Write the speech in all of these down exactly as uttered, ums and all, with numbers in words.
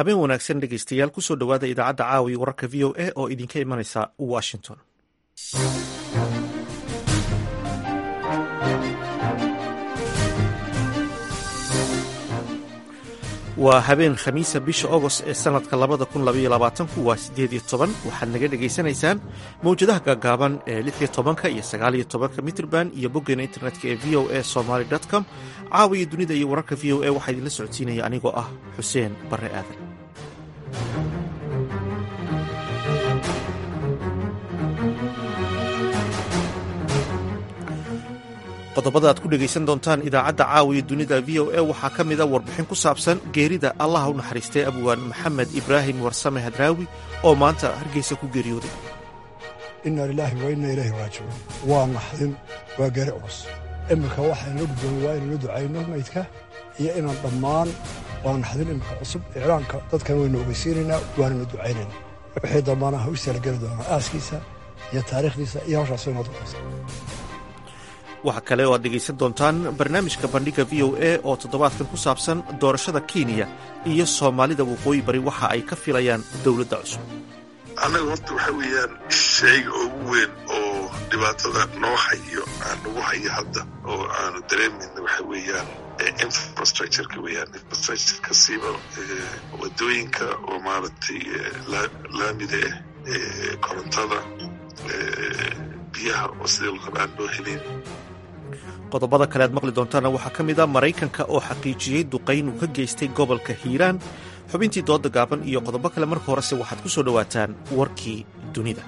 habeen wanaagsan dhegeystayaal kusoo dhowaada idaacadda caawi wararka v o a oo idinka imanaysa washington. waa habeen khamiisa bisha agost ee sanadka labada kun labaiyo labaatanku waa siddeed iyo toban waxaad naga dhegaysanaysaan mawjadaha gaagaaban ee lix iyo tobanka iyo sagaal iyo tobanka mitrban iyo boggeena internetka ee v o a somaly com. caawiya dunida iyo wararka v o a waxaa idinla socodsiinaya anigoo ah xuseen barre aadan. qodobada aad ku dhegaysan doontaan idaacadda caawiya dunida v o a waxaa ka mida warbixin ku saabsan geerida allah u naxariistay abwaan maxamed ibraahim warsame hadraawi oo maanta hargeysa ku geeriyooday. inna lilaahi wa inna ilayhi raajicuun. waa naxdin, waa geeri culus. iminka waxaynala guddoomay waa inaynu ducayno maydka iyo inaan dhammaan waa naxdin iminka cusub iclaanka dadkan waynu ogeysiinaynaa waanaynu ducaynayna wixii dambana ha u salageli doonaa aaskiisa iyo taariikhdiisa iyo hawshaas inoo duqaysa. waxaa kale oo aad dhegaysan doontaan barnaamijka bandhiga v o a oo toddobaadkan ku saabsan doorashada kenya iyo soomaalida waqooyi bari waxa ay ka filayaan dowladda cusub. annaga horta waxa weeyaan shayga ugu weyn oo dhibaatada noo hayo aan nagu hayo hadda oo aanu dareemayna waxa weeyaan infrastructureka weeyaan infrastructureka siiba wadooyinka oo maaragtay laamida ah korontada biyaha oo sidii la rabaan loo helin. qodobada kale aad maqli doontaana waxaa ka mid a maraykanka oo xaqiijiyey duqayn uu ka geystay gobolka hiiraan, xubintii dooda gaaban iyo qodobo kale. marka horese waxaad ku soo dhowaataan warkii dunida.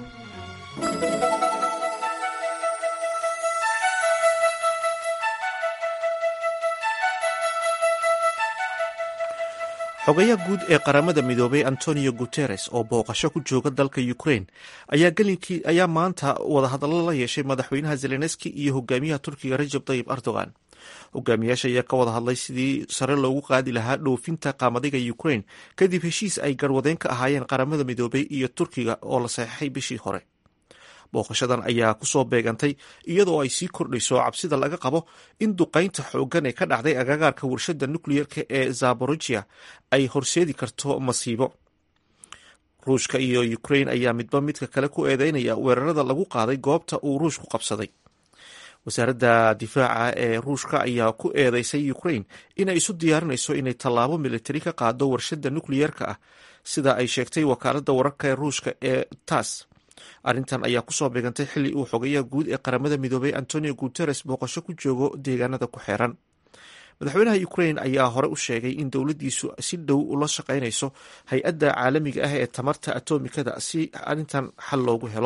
xogayaha guud ee qaramada midoobay antonio guteres oo booqasho ku jooga dalka ukraine ayaa maanta wadahadallo la yeeshay madaxweynaha zelenski iyo hogaamiyaha turkiga rajab tayyib erdogan. hogaamiyaasha ayaa ka wada hadlay sidii sare loogu qaadi lahaa dhoofinta qaamadiga ukraine kadib heshiis ay garwadeen ka ahaayeen qaramada midoobay iyo turkiga oo la saxeixay bishii hore. booqashadan ayaa kusoo beegantay iyadoo ay sii kordhayso cabsida laga qabo in duqaynta xooggan ee ka dhacday agagaarka warshadda nukliyerka ee zaborojia ay horseedi karto masiibo. ruushka iyo ukraine ayaa midba midka kale ku eedeynaya weerarada lagu qaaday goobta uu ruushku qabsaday. wasaaradda difaaca ee ruushka ayaa ku eedeysay ukraine inay isu diyaarinayso inay tallaabo militari ka qaado warshadda nukliyerka ah sida ay sheegtay wakaaladda wararka ee ruushka ee tass. arrintan ayaa kusoo beegantay xilli uu xogayaha guud ee qaramada midoobay antonio guteres booqasho ku joogo deegaanada ku xeeran. madaxweynaha ukraine ayaa hore u sheegay in dowladdiisu si dhow ula shaqaynayso hay-adda caalamiga ah ee tamarta atomikada si arrintan xal loogu helo.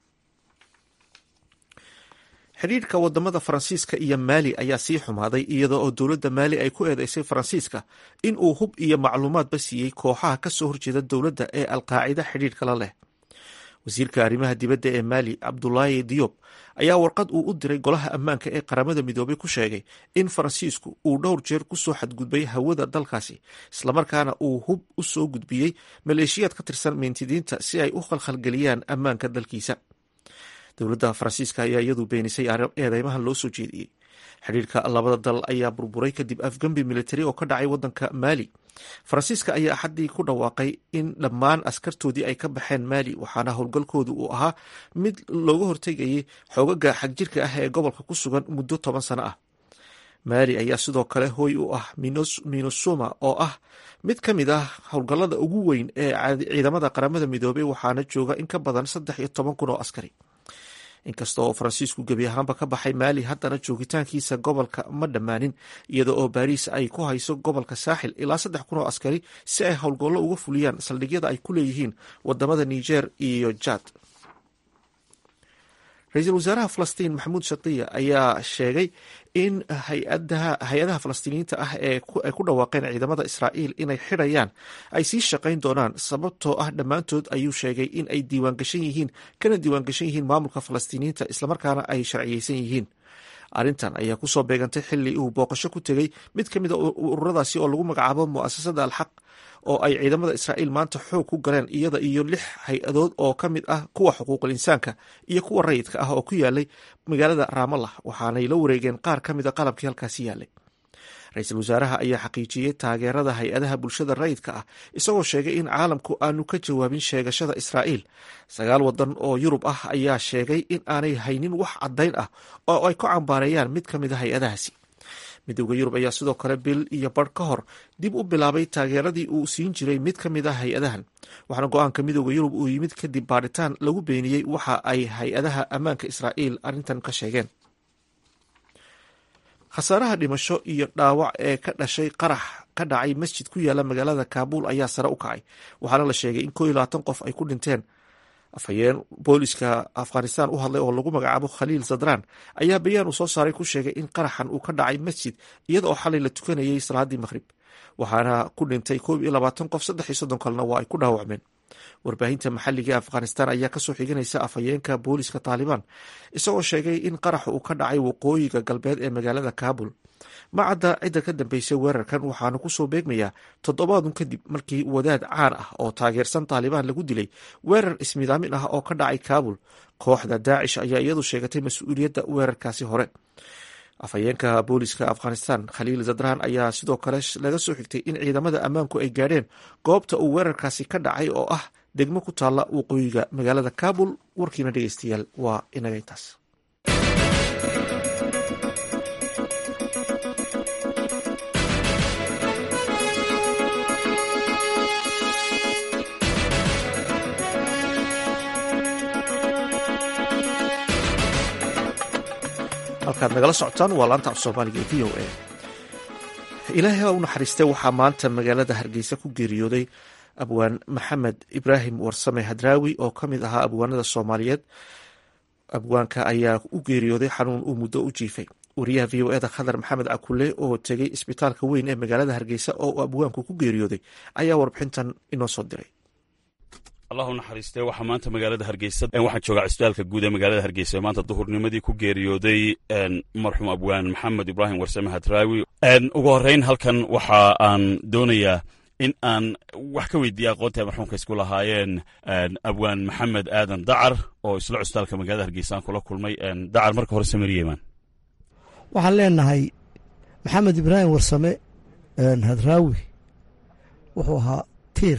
xidhiirka wadamada faransiiska iyo maali ayaa sii xumaaday iyadoo oo dowladda maali ay ku eedeysay faransiiska in uu hub iyo macluumaadba siiyey kooxaha kasoo horjeeda dowladda ee alqaacida xidhiirka la leh. wasiirka arrimaha dibadda ee maali cabdulaahi diyob ayaa warqad uu u diray golaha ammaanka ee qaramada midoobay ku sheegay in faransiisku uu dhowr jeer kusoo xadgudbay hawada dalkaasi islamarkaana uu hub u soo gudbiyey maleeshiyaad ka tirsan mintidiinta si ay u khalkhalgeliyaan ammaanka dalkiisa. dowladda faransiiska ayaa iyadu beenisay eedeymahan loo soo jeediyey. xidhiirka labada dal ayaa burburay kadib afgembi militari oo ka dhacay waddanka maali. faransiiska ayaa axaddii ku dhawaaqay in dhammaan askartoodii ay ka baxeen maali waxaana howlgalkoodu uu ahaa mid looga hortegayay xoogaga xagjirka ah ee gobolka ku sugan muddo toban sano ah. maali ayaa sidoo kale hooy u ah minusoma oo ah mid ka mid ah howlgallada ugu weyn ee ciidamada qaramada midoobay waxaana jooga in ka badan saddex iyo toban kun oo askari. inkasta oo faransiisku gebi ahaanba ka baxay maali haddana joogitaankiisa gobolka ma dhammaanin iyada oo baariis ay ku hayso gobolka saaxil ilaa saddex kun oo askari si ay howlgollo uga fuliyaan saldhigyada ay ku leeyihiin wadamada niger iyo jad. ra-iisul wasaaraha falastiin maxamuud shatiya ayaa sheegay in hay-adaha falastiiniyiinta ah ee ku dhawaaqeen ciidamada israa'iil inay xidhayaan ay sii shaqayn doonaan sababtoo ah dhammaantood ayuu sheegay in ay diiwaangashan yihiin kana diiwaangashan yihiin maamulka falastiiniyiinta islamarkaana ay sharciyeysan yihiin. arrintan ayaa kusoo beegantay xilli uu booqasho ku tegey mid ka mid a ururadaasi oo lagu magacaabo mu'asasada alxaq oo ay ciidamada israa'iil maanta xoog ku galeen iyada iyo lix hay-adood oo ka mid ah kuwa xuquuqul insaanka iyo kuwa rayidka ah oo ku yaalay magaalada ramallah waxaanay la wareegeen qaar ka mid a qalabkii halkaasi yaalay. ra-iisul wasaaraha ayaa xaqiijiyey taageerada hay-adaha bulshada rayidka ah isagoo sheegay in caalamku aanu ka jawaabin sheegashada israa'iil. sagaal wadan oo yurub ah ayaa sheegay in aanay haynin wax caddayn ah oo ay ku cambaareeyaan mid ka mid a hay-adahaasi. midowda yurub ayaa sidoo kale bil iyo bar ka hor dib u bilaabay taageeradii uu siin jiray mid ka mid ah hay-adahan, waxaana go-aanka midowda yurub uu yimid kadib baaritaan lagu beeniyey waxa ay hay-adaha ammaanka israa'iil arrintan ka sheegeen. khasaaraha dhimasho iyo dhaawac ee ka dhashay qarax ka dhacay masjid ku yaala magaalada kaabuul ayaa sare u kacay, waxaana la sheegay in koo iyo labaatan qof ay ku dhinteen. afhayeen booliska afghanistan u hadlay oo lagu magacaabo khaliil zadraan ayaa bayaan uu soo saaray ku sheegay in qaraxan uu ka dhacay masjid iyada oo xalay la tukanayay salaadii maqhrib, waxaana ku dhintay koob iyo labaatan qof, saddex iyo soddon kalena waa ay ku dhaawacmeen. warbaahinta maxalliga ee afghanistan ayaa kasoo xiganaysa afhayeenka booliska taalibaan isagoo sheegay in qaraxa uu ka dhacay waqooyiga galbeed ee magaalada kaabul. ma cadda cidda ka dambeysay weerarkan, waxaana kusoo beegmayaa toddobaadun kadib markii wadaad caan ah oo taageersan taalibaan lagu dilay weerar ismidaamin ah oo ka dhacay kaabul. kooxda daacish ayaa iyadu sheegatay mas-uuliyadda weerarkaasi hore. afhayeenka booliska afghanistan khaliil zadraan ayaa sidoo kale laga soo xigtay in ciidamada ammaanku ay gaadheen goobta uu weerarkaasi ka dhacay oo ah degmo ku taalla waqooyiga magaalada kaabul. warkiina dhegeystayaal waa inaga intaas. halkaad nagala socotaan waa laanta af soomaaliga ee v o a. ilaahay ha u naxariistay waxaa maanta magaalada hargeysa ku geeriyooday abwaan maxamed ibraahim warsame hadraawi oo ka mid ahaa abwaanada soomaaliyeed. abwaanka ayaa u geeriyooday xanuun uu muddo u jiifay. wariyaha v o eda khadar maxamed cakule oo tegey isbitaalka weyn ee magaalada hargeysa oo uu abwaanku ku geeriyooday ayaa warbixintan inoo soo diray. allah u naxariistee waxaa maanta magaalada hargeysa waxaan joogaa cisbitaalka guud ee magaalada hargeysa maanta duhurnimadii ku geeriyooday marxuum abwaan maxamed ibraahim warsame hadraawi. ugu horreyn halkan waxa aan doonayaa in aan wax ka weydiiya aqoonta ay marxuumka isku lahaayeen abwaan maxamed aadan dacar oo isla cisbitaalka magaalada hargeysa aan kula kulmay. dacar marka hore samariyeman waxaan leenahay maxamed ibraahim warsame hadraawi wuxuu ahaa tiir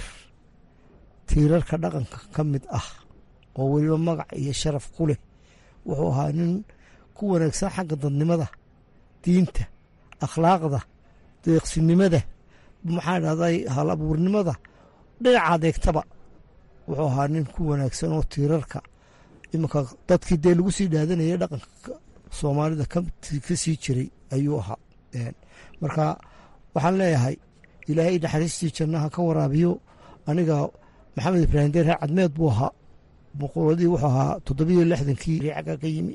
tiirarka dhaqanka ka mid ah oo weliba magac iyo sharaf ku leh. wuxuu ahaa nin ku wanaagsan xagga dadnimada, diinta, akhlaaqda, deeqsinimada, maxaa dhahday hal abuurnimada, dhinaca adeegtaba. wuxuu ahaa nin ku wanaagsan oo tiirarka iminka dadkii dee lagu sii dhaadanayay dhaqanka soomaalida ka sii jiray ayuu ahaa. marka waxaan leeyahay ilaahay naxariistii jannaha ka waraabiyo. aniga maxamed ibraahim deer cadmeed buu ahaa, boqoradii wuxuu ahaa toddobiyo lixdankii riicagga ka yimi.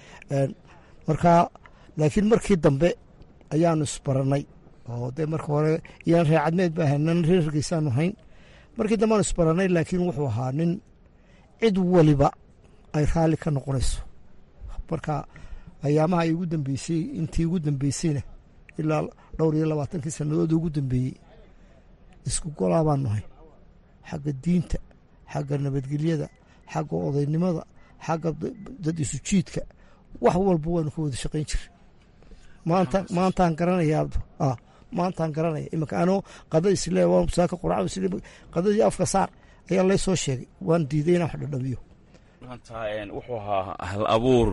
marka laakiin markii dambe ayaanu isbaranay oo dee marka hore iyaan reer cadmeed ba ahayn, nan reer hargeysaanu hayn. markii dambe aanu isbaranay, laakiin wuxuu ahaa nin cid waliba ay raalli ka noqonayso. marka ayaamaha ay ugu dambeysay intii ugu dambeysayna ilaa dhowr iyo labaatankii sannadood ugu dambeeyey isku golaa baanu hayn, xagga diinta, xagga nabadgelyada, xagga odaynimada, xagga dad isu jiidka, wax walba waanu ka wada shaqayn jiray. maanta maantaan garanayaa ah maantaan garanaya iminka anoo qada isle waan saaka quraacdo isle qadadii afka saar ayaa lay soo sheegay, waan diiday inaan wax dhadhamiyo. maanta wuxuu ahaa hal abuur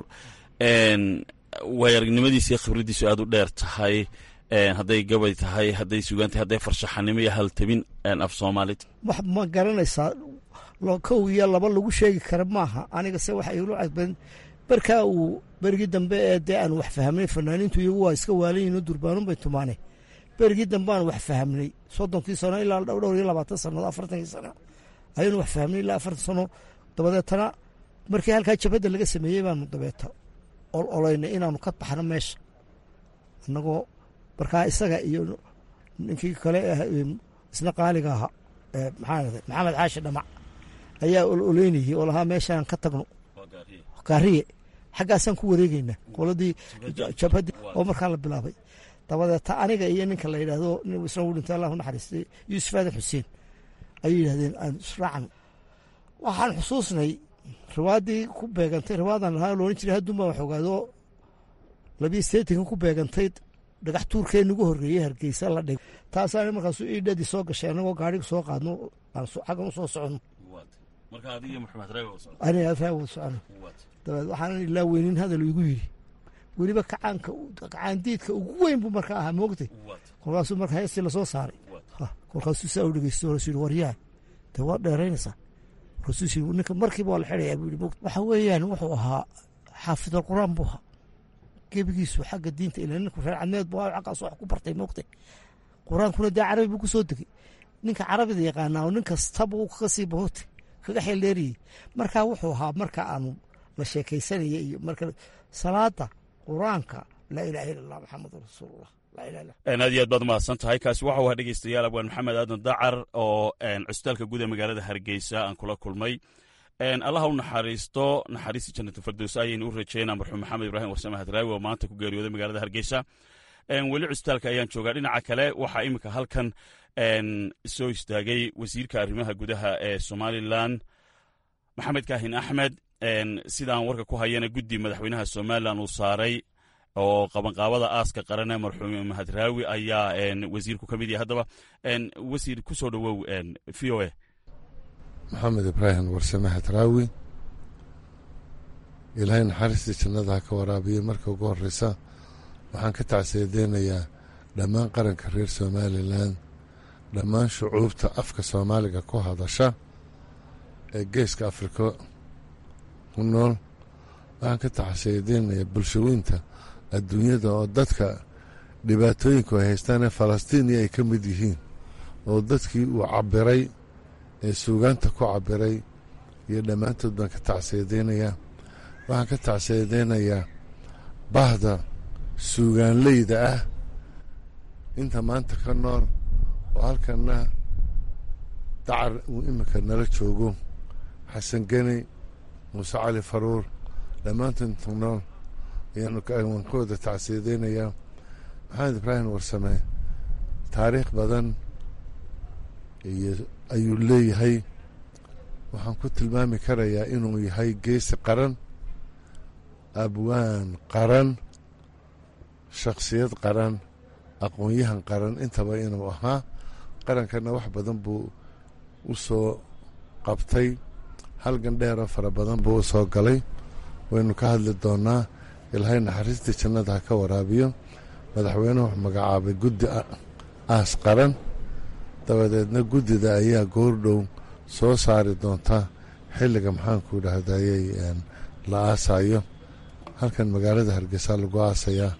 waayaragnimadiisa iyo khibraddiisu aad u dheer tahay, hadday gabay tahay, hadday sugaan tahay, hadday farshaxanimo iyo haltabin af soomaalid. wax ma garanaysaa kow iyo laba lagu sheegi kara maaha. aniga se waxa ilu cadban barkaa uu berigii dambe ee dee aan wax fahmnay, fanaaniintu iyagu waa iska waalanyihinoo durbaanun bay tumaane. berigii dambe aan wax fahmnay soddonkii sano ilaa dhowr iyo labaatan sannadood afartankii sano ayaynu wax fahmnay ilaa afartan sano. dabadeetana markii halkaa jabhadda laga sameeyey baanu dabeeta ol olaynay inaanu ka baxno meesha annagoo markaa isaga iyo ninkii kale isna qaaliga ahaa maxaa maxamed xaashi dhamac ayaa ol oleynayay oo lahaa meeshaan ka tagno gaariye xaggaasaan ku wareegeynaa qoladii jabhaddii oo markaa la bilaabay. dabadeeta aniga iyo ninka la yidhaahdo nin isna u dhintay allahu naxariistay yuusuf aadan xuseen ayay yidhahdeen aan israacno. waxaan xusuusnay riwaaddii ku beegantay riwaadan lahaa loolan jiray haddun baan wax ogaado labiyo sideetanka ku beegantayd dhagax tuurkee nagu horreeyey hargeysa la dhig taasaana markaasu iidhadii soo gashay annagoo gaadhiga soo qaadno aan xaggan u soo soconno aniga raawo socono dabeed waxaanan ilaa weynin hadal igu yidhi weliba kacaanka kacaandiidka ugu weyn buu markaa ahaa moogtay kolkaasuu marka heestii lasoo saaray kolkaasuu saa u dhegeysto horesu yidhi waryaa dee waa dheeraynaysaa rasuusi ninka markiiba waa la xidhayaa buu yidhi waxa weeyaan wuxuu ahaa xaafidal qur-aan buu ahaa gebigiisu xagga diinta ilaa ninku reer cadmeed buu ahaa xaggaas wax ku bartay moogtay qur-aankuna dee carabi buu ku soo degay ninka carabida yaqaanaa oo nin kastaba uu kaga sii bahootay kaga xeeldheeriyey markaa wuxuu ahaa marka aanu la sheekaysanaya iyo marka salaada qur-aanka laa ilaha illa allah maxamedun rasuulullah aad iyo aad baad umahadsan tahay kaasi waxau ahaa dhegeystayaal abwaan maxamed aadan dacar oo cusbitaalka guud ee magaalada hargeysa aan kula kulmay allaha u naxariisto naxariista jannatu firdows ayaynu u rajeynaa marxuum maxamed ibraahim warsame hadraawi oo maanta ku geeriyooday magaalada hargeysa weli cusbitaalka ayaan joogaa dhinaca kale waxaa iminka halkan soo istaagay wasiirka arrimaha gudaha ee somalilan maxamed kaahin axmed sidaan warka ku hayana guddi madaxweynaha somalilan uu saaray oo qabanqaabada aaska qaran ee marxuum hadraawi ayaa wasiirku ka mid yahay haddaba wasiir ku soo dhowow v o a maxamed ibraahim warsame hadraawi ilaahay naxariistii jannada ha ka waraabiyo marka ugu horreysa waxaan ka tacsiyadeynayaa dhammaan qaranka reer somalilan dhammaan shucuubta afka soomaaliga ku hadasha ee geeska afrika ku nool waxaan ka tacsiyadeynayaa bulshooyinta adduunyada oo dadka dhibaatooyinku ay haystaan ee falastiiniya ay ka mid yihiin oo dadkii uu cabbiray ee suugaanta ku cabbiray iyo dhammaantood baan ka tacsiyadeynayaa waxaan ka tacsiyadeynayaa bahda suugaanleyda ah inta maanta ka nool oo halkanna dacar uu iminka nala joogo xasan geni muuse cali faruur dhammaantood inta nool ayaan ka wada tacsiyadeynayaa maxamed ibraahim warsame taariikh badan iyo ayuu leeyahay waxaan ku tilmaami karayaa inuu yahay geesi qaran abwaan qaran shakhsiyad qaran aqoon-yahan qaran intaba inuu ahaa qarankana wax badan buu u soo qabtay halgan dheeroo fara badan buu u soo galay waynu ka hadli doonnaa ilaahay naxariistii jannada ha ka waraabiyo madaxweynuhu wuxuu magacaabay guddi aas qaran dabadeedna guddida ayaa goordhow soo saari doonta xilliga maxaanku idhaahdayey la aasayo halkan magaalada hargeysa lagu aasayaa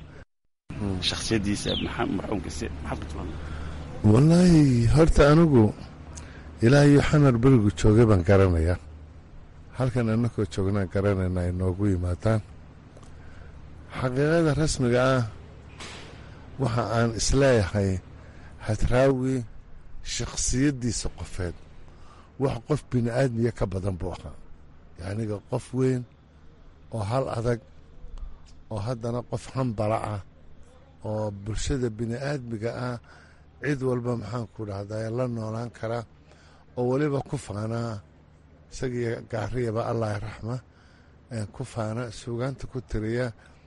wallaahi horta anigu ilaahayo xamar berigu joogay baan garanayaa halkan annakoo joognaan garanayna ay noogu yimaadaan xaqiiqada rasmiga ah waxa aan isleeyahay hadraawi shakhsiyaddiisa qofeed wax qof bini aadmiya ka badan buu ahaa yacniga qof weyn oo hal adag oo haddana qof hambala ah oo bulshada bini aadmiga ah cid walba maxaanku dhahdaa la noolaan kara oo weliba ku faanaa isagii gaariyaba allah raxma ku faana suugaanta ku tiriya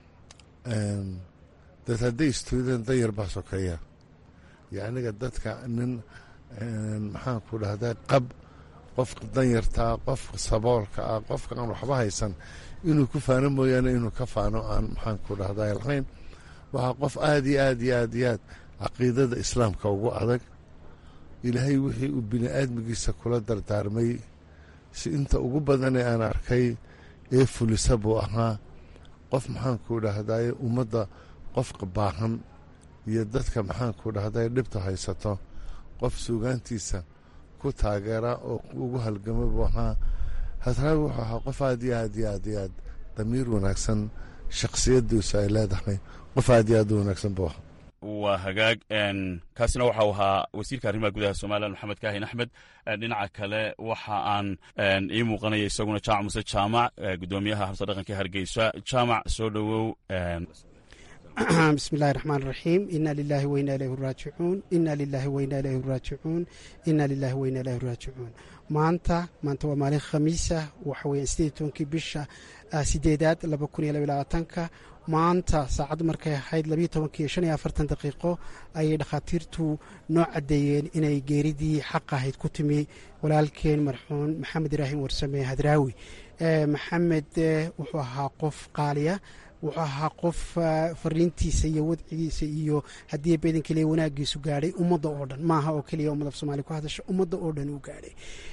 dad hadday istoodeen danyar baa sokeeya yacniga dadka nin maxaanku dhahdaa qab qofka danyartaa qofka saboolka ah qofka aan waxba haysan inuu ku faano mooyaane inuu ka faano aan maxaanku dhahdaa lahayn waxaa qof aad iyo aad iyo aad iyo aad caqiidada islaamka ugu adag ilaahay wixii uu bini aadmigiisa kula dardaarmay si inta ugu badanee aan arkay ee fulisa buu ahaa qof maxaanku dhahdaye ummadda qofka baahan iyo dadka maxaanku dhahdaye dhibta haysato qof suugaantiisa ku taageera oo ugu halgama buu ahaa hadraawi wuxuu ahaa qof aad iyo aad iyo aad iyo aad damiir wanaagsan shakhsiyaddiisu ay leedahay qof aad iyo aad u wanaagsan buu ahaa waa hagaag kaasina waxau ahaa wasiirka arrimaha gudaha somalilan maxamed kaahin axmed dhinaca kale waxa aan ii muuqanaya isaguna jaamac muse jaamac guddoomiyaha habsa dhaqanka hargeysa jaamac soo dhowow bismi illahi raxmaan raxiim ina lilahi waina ilayhi raajicuun ina lilahi waina ilayhi raajicuun ina lilahi waina ilayhi raajicuun maanta maanta waa maalin khamiisa waxa weeyaan sideed iyo tobankii bisha sideedaad laba kun iyo laba iyo labaatanka maanta saacaddu markay ahayd labiiyo tobankii shan iyo afartan daqiiqo ayay dhakhaatiirtu noo caddeeyeen inay geeridii xaq ahayd ku timi walaalkeen marxuun maxamed ibraahim warsame hadraawi. maxamed wuxuu ahaa qof qaaliya, wuxuu ahaa qof fariintiisa iyo wadcigiisa iyo haddii badan keliya wanaagiisu gaadhay ummadda oo dhan, maaha oo keliya ummad af soomaaliya ku hadasha, ummadda oo dhan uu gaadhay.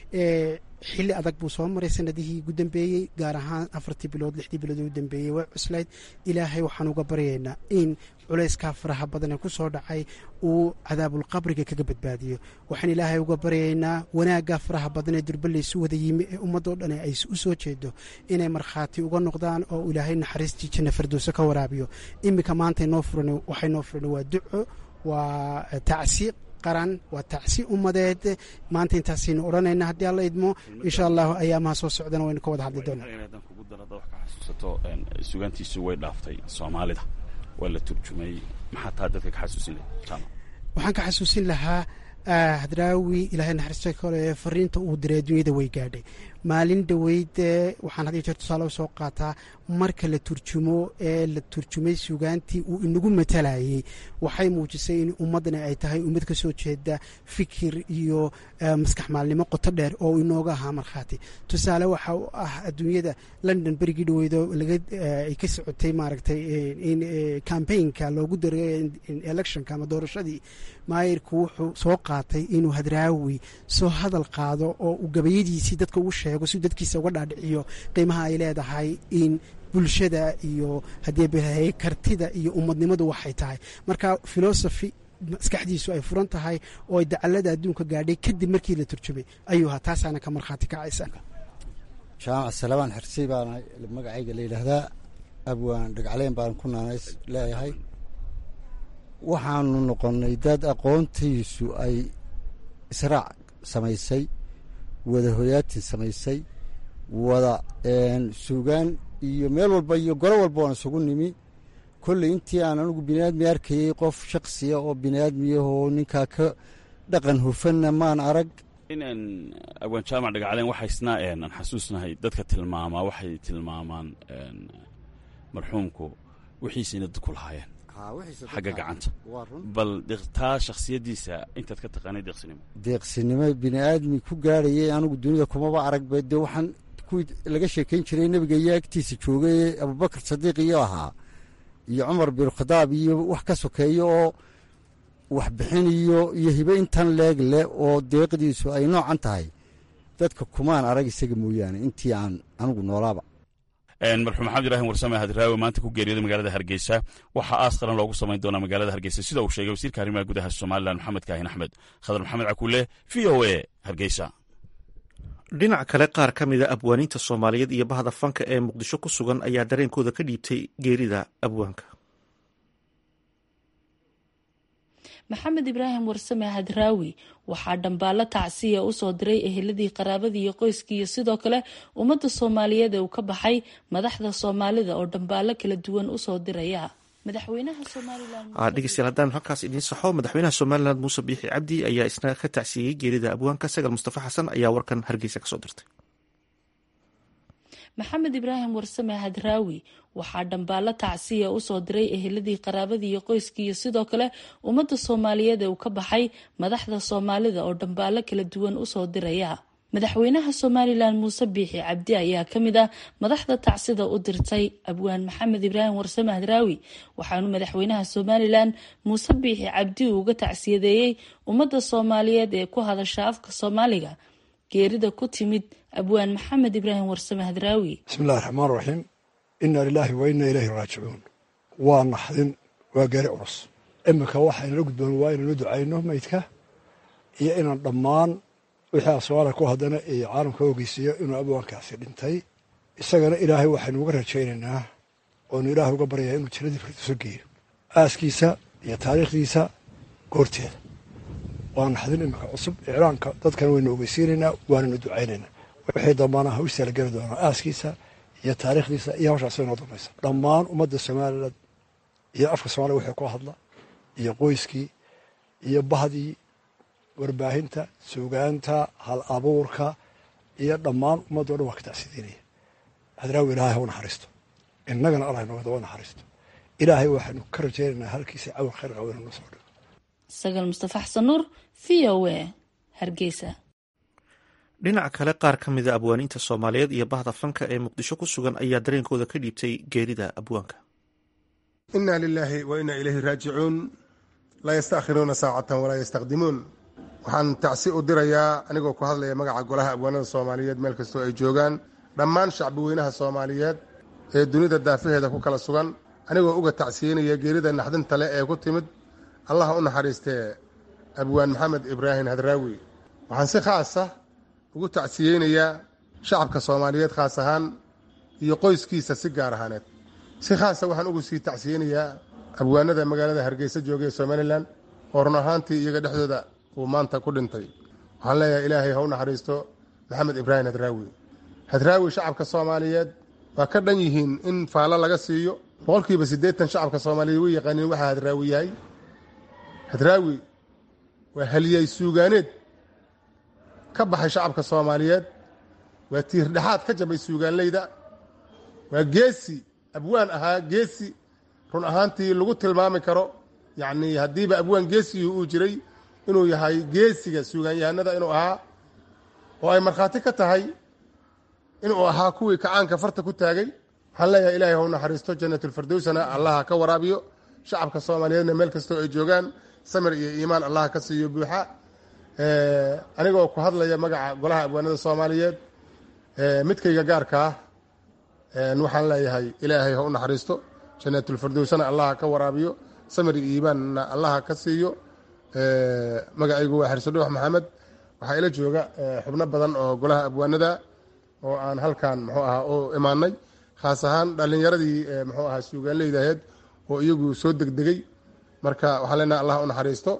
xilli adag buu soo maray sanadihii ugu dambeeyey, gaar ahaan afartii bilood lixdii bilood ugu dambeeyey way cuslayd. ilaahay waxaan uga baryaynaa in culayskaa faraha badan ee ku soo dhacay uu cadaabulqabriga kaga badbaadiyo. waxaan ilaahay uga baryaynaa wanaaggaa faraha badan ee durbalaysu wada yimi ee ummadoo dhan ay u soo jeedo inay markhaati uga noqdaan oo ilaahay naxariistii janna firdowso ka waraabiyo. iminka maanta noo furan waxay noo furan waa duco, waa tacsiiq qaran, waa tacsi ummadeed. maanta intaasaynu odhanayna haddii alla idmo, insha allahu ayaamaha soo socdana waynu ka wada hadli doonaa. haddaan kugu darada wax ka xasuusato sugaantiisu way dhaaftay soomaalida, waa la turjumay, maxaa taa dadka ka xasuusin lahay? waxaan ka xasuusin lahaa hadraawi ilaahay naxariista kale fariinta uu diray adduunyada way gaadhay. maalin dhoweyd waxaan had iyo jeer tusaale usoo qaataa marka la turjumo ee la turjumay sugaantii uu inagu matalayay, waxay muujisay in ummaddani ay tahay ummad ka soo jeeda fikir iyo maskax maalnimo qoto dheer oo inooga ahaa markhaati. tusaale waxa u ah adduunyada london berigii dhaweydo ay ka socotay maaragtay in campaignka loogu daray electionka ama doorashadii, maayirku wuxuu soo qaatay inuu hadraawi soo hadal qaado oo uu gabayadiisii dadka ugu sheego si dadkiisa uga dhaadhiciyo qiimaha ay leedahay in bulshada iyo haddii bahay kartida iyo ummadnimadu waxay tahay. marka philosophy maskaxdiisu ay furan tahay oo ay dacallada adduunka gaadhay kadib markii la turjumay ayuu ahaa. taasaana ka markhaati kacaysa. jaamac salabaan xirsi baana magacayga la yidhaahdaa, abwaan dhagacleen baan ku naanays leeyahay. waxaanu noqonnay dad aqoontiisu ay israac samaysay, wada hoyaatin samaysay, wada suugaan iyo meel walba iyo golo walba waan isugu nimi. kolley intii aan anugu biniaadmi arkayey qof shaksiya oo biniaadmiyahoo ninkaa ka dhaqan hufanna maan arag. inaan abwaan jaamac dhagacleen waxaysna aan xasuusnahay dadka tilmaamaa waxay tilmaamaan marxuumku wixiisina dadku lahaayeen xagga gacanta, bal taa shakhsiyaddiisa intaad ka taqaanay deeqsinimo deeqsinimo bini'aadmi ku gaadhayay anigu dunida kumaba aragba. dee waxaan kuwii laga sheekayn jiray nebiga iyo agtiisa joogay abubakar sadiiq iyo ahaa iyo cumar binkhadaab iyo wax ka sokeeyo oo waxbixin iyo iyo hibe intan leeg leh oo deeqdiisu ay noocan tahay dadka kumaan arag isaga mooyaane intii aan anigu noolaaba. marxuum maxamed ibraahim warsame hadraawi maanta ku geeriyooday magaalada hargeysa. waxaa aas qaran loogu samayn doonaa magaalada hargeysa sida uu sheegay wasiirka arrimaha gudaha somalilan maxamed kaahin axmed. khadar maxamed cakuule, v o a, hargeysa. dhinac kale qaar ka mida abwaaniinta soomaaliyeed iyo bahda fanka ee muqdisho ku sugan ayaa dareenkooda ka dhiibtay geerida abwaanka. maxamed ibraahim warsame hadraawi waxaa dhambaalo tacsiya u soo diray eheladii qaraabadii iyo qoyskii iyo sidoo kale ummadda soomaaliyeed ee uu ka baxay madaxda soomaalida oo dhambaalo kala duwan usoo diraya. madaxweynaha somalilandhegeystayaal haddaan halkaas idiin saxo, madaxweynaha somalilan muuse biixi cabdi ayaa isna ka tacsiyey geerida abwaanka. sagal mustafa xasan ayaa warkan hargeysa kasoo dirtay. maxamed ibraahim warsame hadraawi waxaa dhambaalo tacsiya usoo diray eheladii qaraabadii iyo qoyskii iyo sidoo kale ummadda soomaaliyeed ee uu ka baxay madaxda soomaalida oo dhambaalo kala duwan usoo diraya. madaxweynaha somalilan muuse biixi cabdi ayaa kamid ah madaxda tacsida u dirtay abwaan maxamed ibraahim warsame hadraawi, waxaanu madaxweynaha somalilan muuse biixi cabdi uu uga tacsiyadeeyey ummadda soomaaliyeed ee ku hadasha afka soomaaliga geerida ku timid abwaan maxamed ibraahim warsame hadraawi. bismillahi raxmaan raxiim. inaa lilaahi wa inaa ilayhi raajicuun. waa naxdin, waa geeri culus. iminka waxaynala gudboon waa inaynu ducayno meydka iyo inaan dhammaan wixii asoomaaliya ku haddana iyo caalamka ogeysiiyo inuu abwaankaasi dhintay. isagana ilaahay waxaynu uga rajaynaynaa oonu ilaahay uga baryayaa inuu jannadii firdawso geeyo. aaskiisa iyo taariikhdiisa goorteeda waa naxdin iminka cusub. iclaanka dadkana waynu ogeysiinaynaa, waananu ducaynaynaa. wixii dambana hawstaa la geli doonaa aaskiisa iyo taariikhdiisa iyo hawshaas inoo dambaysa. dhammaan ummadda somalilan iyo afka soomaliya wixii ku hadla iyo qoyskii iyo bahdii warbaahinta, suugaanta, hal abuurka iyo dhammaan ummaddo dhan waa ka tacsiideynaya. hadraawi ilaahay ha u naxariisto, innagana allah inooga daba naxariisto. ilaahay waxaanu ka rajaynaynaa halkiisa cawan khayr qaba inuu soo dhigo. Sagal Mustafa Xasan Nuur, V O A, Hargeysa. dhinaca kale qaar ka mida abwaaniinta Soomaaliyeed iyo bahda fanka ee Muqdisho ku sugan ayaa dareenkooda ka dhiibtay geerida abwaanka. inna lillahi wa inna ilayhi raajicuun laa yastaakhiruuna saacatan walaa yastaqdimuun. waxaan tacsi u dirayaa anigoo ku hadlaya magaca golaha abwaanada Soomaaliyeed meel kastoo ay joogaan, dhammaan shacbi weynaha Soomaaliyeed ee dunida daafaheeda ku kala sugan, anigoo uga tacsiyeynaya geerida naxdinta leh ee ku timid allah u naxariistee abwaan maxamed ibraahim hadraawi. waxaan si khaas ah ugu tacsiyeynayaa shacabka Soomaaliyeed khaas ahaan iyo qoyskiisa si gaar ahaaneed. si khaasa waxaan ugu sii tacsiyeynayaa abwaanada magaalada Hargeysa jooga ee Somaliland oo run ahaantii iyaga dhexdooda uu maanta ku dhintay. waxaan leeyahay ilaahay ha u naxariisto maxamed ibraahim hadraawi. hadraawi shacabka Soomaaliyeed waa ka dhan yihiin in faalo laga siiyo. boqolkiiba siddeetan shacabka Soomaaliyeed way yaqaaniin waxa hadraawi yahay. hadraawi waa haliyey suugaaneed ka baxay shacabka Soomaaliyeed, waa tiir dhexaad ka jabay suugaanleyda, waa geesi abwaan ahaa, geesi run ahaantii lagu tilmaami karo. yacnii haddiiba abwaan geesigii uu jiray inuu yahay geesiga suugaanyahanada inuu ahaa, oo ay markhaati ka tahay inuu ahaa kuwii kacaanka farta ku taagay. waxaan leeyahay ilaahay ha u naxariisto, jannatulfirdowsana allah ka waraabiyo. shacabka Soomaaliyeedna meel kastoo ay joogaan samir iyo iimaan allah ka siiyo buuxa. anigoo ku hadlaya magaca golaha abwaanada Soomaaliyeed midkayga gaarka ah waxaan leeyahay ilaahay ha u naxariisto, jannatulfirdowsana allah ka waraabiyo, samir iyo iimaanna allah ka siiyo. magacaygu waa Xirso Dhuux Maxamed. waxaa ila jooga xubno badan oo golaha abwaanada oo aan halkan muxuu ahaa u imaanay, khaas ahaan dhallinyaradii muxuu ahaa suugaanleyda ahayd oo iyagu soo degdegay. marka waxaan leenahay allah u naxariisto.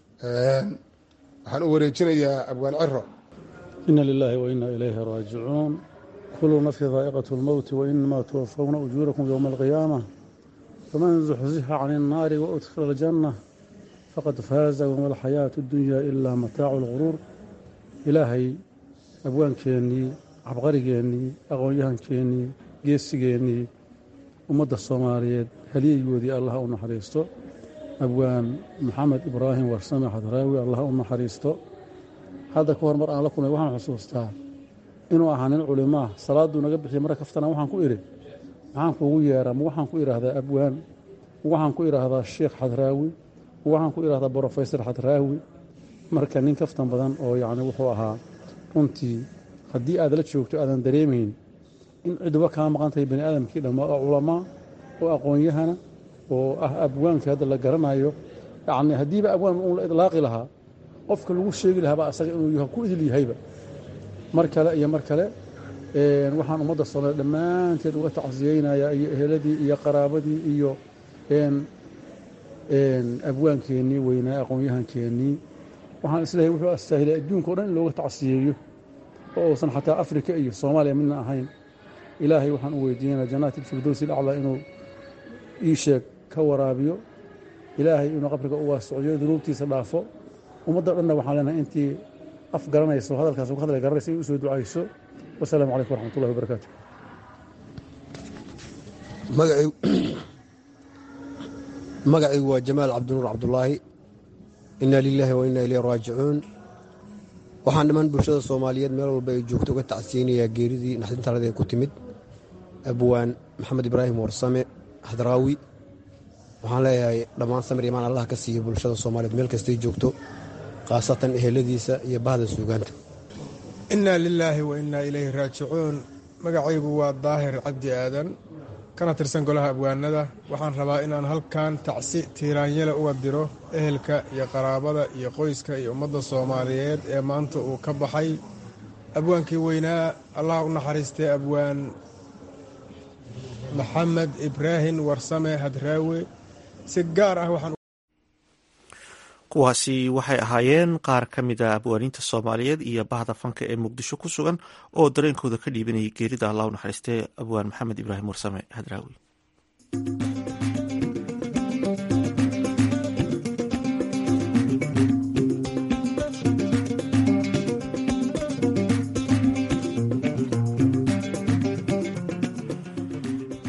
waxaan u wareejinayaa abwaan Ciro. inna lillahi wa inna ilayhi raajicuun. kullu nafsin dhaa'iqatu lmowti wa inamaa tuwaffawna ujuurakum yowma alqiyaamah faman zuxzixa cani nnaari wa udkhila aljanna faqad faaza wama alxayaatu addunya ilaa mataacu lguruur. ilaahay abwaankeennii, cabqarigeennii, aqoon-yahankeennii, geesigeennii, ummadda Soomaaliyeed haliyagoodii allah u naxariisto. abwaan maxamed ibraahim warsame hadraawi allah u naxariisto. hadda ka hor mar aan la kulmay waxaan xusuustaa inuu ahaa nin culimaa, salaaduu naga bixiyey mara kaftana waxaan ku idhi maxaan kuugu yeeraa, ma waxaan ku idhaahdaa abwaan, ma waxaan ku idhaahdaa sheekh hadraawi, ma waxaan ku idhaahdaa brofesor hadraawi. marka nin kaftan badan oo yacni wuxuu ahaa runtii haddii aad la joogto aadan dareemayn in ciduba kaa maqan tahay bani aadamkii dhammaa oo culamaa oo aqoon-yahana oo ah abwaanka hadda la garanayo. yacni haddiiba abwaan uu la idlaaqi lahaa qofka lagu sheegi lahaaba asaga inuu ku idil yahayba. mar kale iyo mar kale waxaan ummadda Soomaaliyeed dhammaanteed uga tacsiyeynayaa iyo eheladii iyo qaraabadii iyo abwaankeennii weynaa, aqoon-yahankeennii. waxaan isleeyahay wuxuu astaahilay adduunka o dhan in looga tacsiyeeyo oo uusan xataa Afrika iyo Soomaaliya midna ahayn. ilaahay waxaan u weydiinayaa jannaatulfirdowsi alaclaa inuu ii sheeg ka waraabiyo, ilaahay inuu qabriga u waasiciyo, dunuubtiisa dhaafo. ummadda dhanna waxaan leenahay intii af garanayso hadalkaas uga hadlay garanaysa inay u soo ducayso. wasalaamu calaykum waraxmatullahi wabarakaatu. magacaygu waa jamaal cabdinuur cabdulaahi. inna lilaahi wa inna ilayhi raajicuun. waxaan dhammaan bulshada Soomaaliyeed meel walba ay joogto uga tacsiyeynayaa geeridii naxdinta ee ku timid abwaan maxamed ibraahim warsame hadraawi. waxaan leeyahay dhammaan samir iimaan allah ka siiyo bulshada Soomaaliyeed meel kastay joogto, khaasatan eheladiisa iyo bahda suugaanta. inna lilaahi wa inna ilayhi raajicuun. magacaygu waa daahir cabdi aadan, kana tirsan golaha abwaanada. waxaan rabaa inaan halkan tacsi tiiraanyale uga diro ehelka iyo qaraabada iyo qoyska iyo ummadda Soomaaliyeed ee maanta uu ka baxay abwaankii weynaa, allah u naxariistay abwaan maxamed ibraahim warsame hadraawi. si gaar ah waxaan kuwaasi waxay ahaayeen qaar ka mid a abwaaniinta Soomaaliyeed iyo bahda fanka ee Muqdisho ku sugan oo dareenkooda ka dhiibanayay geerida allah u naxariistay abwaan maxamed ibraahim warsame hadraawi.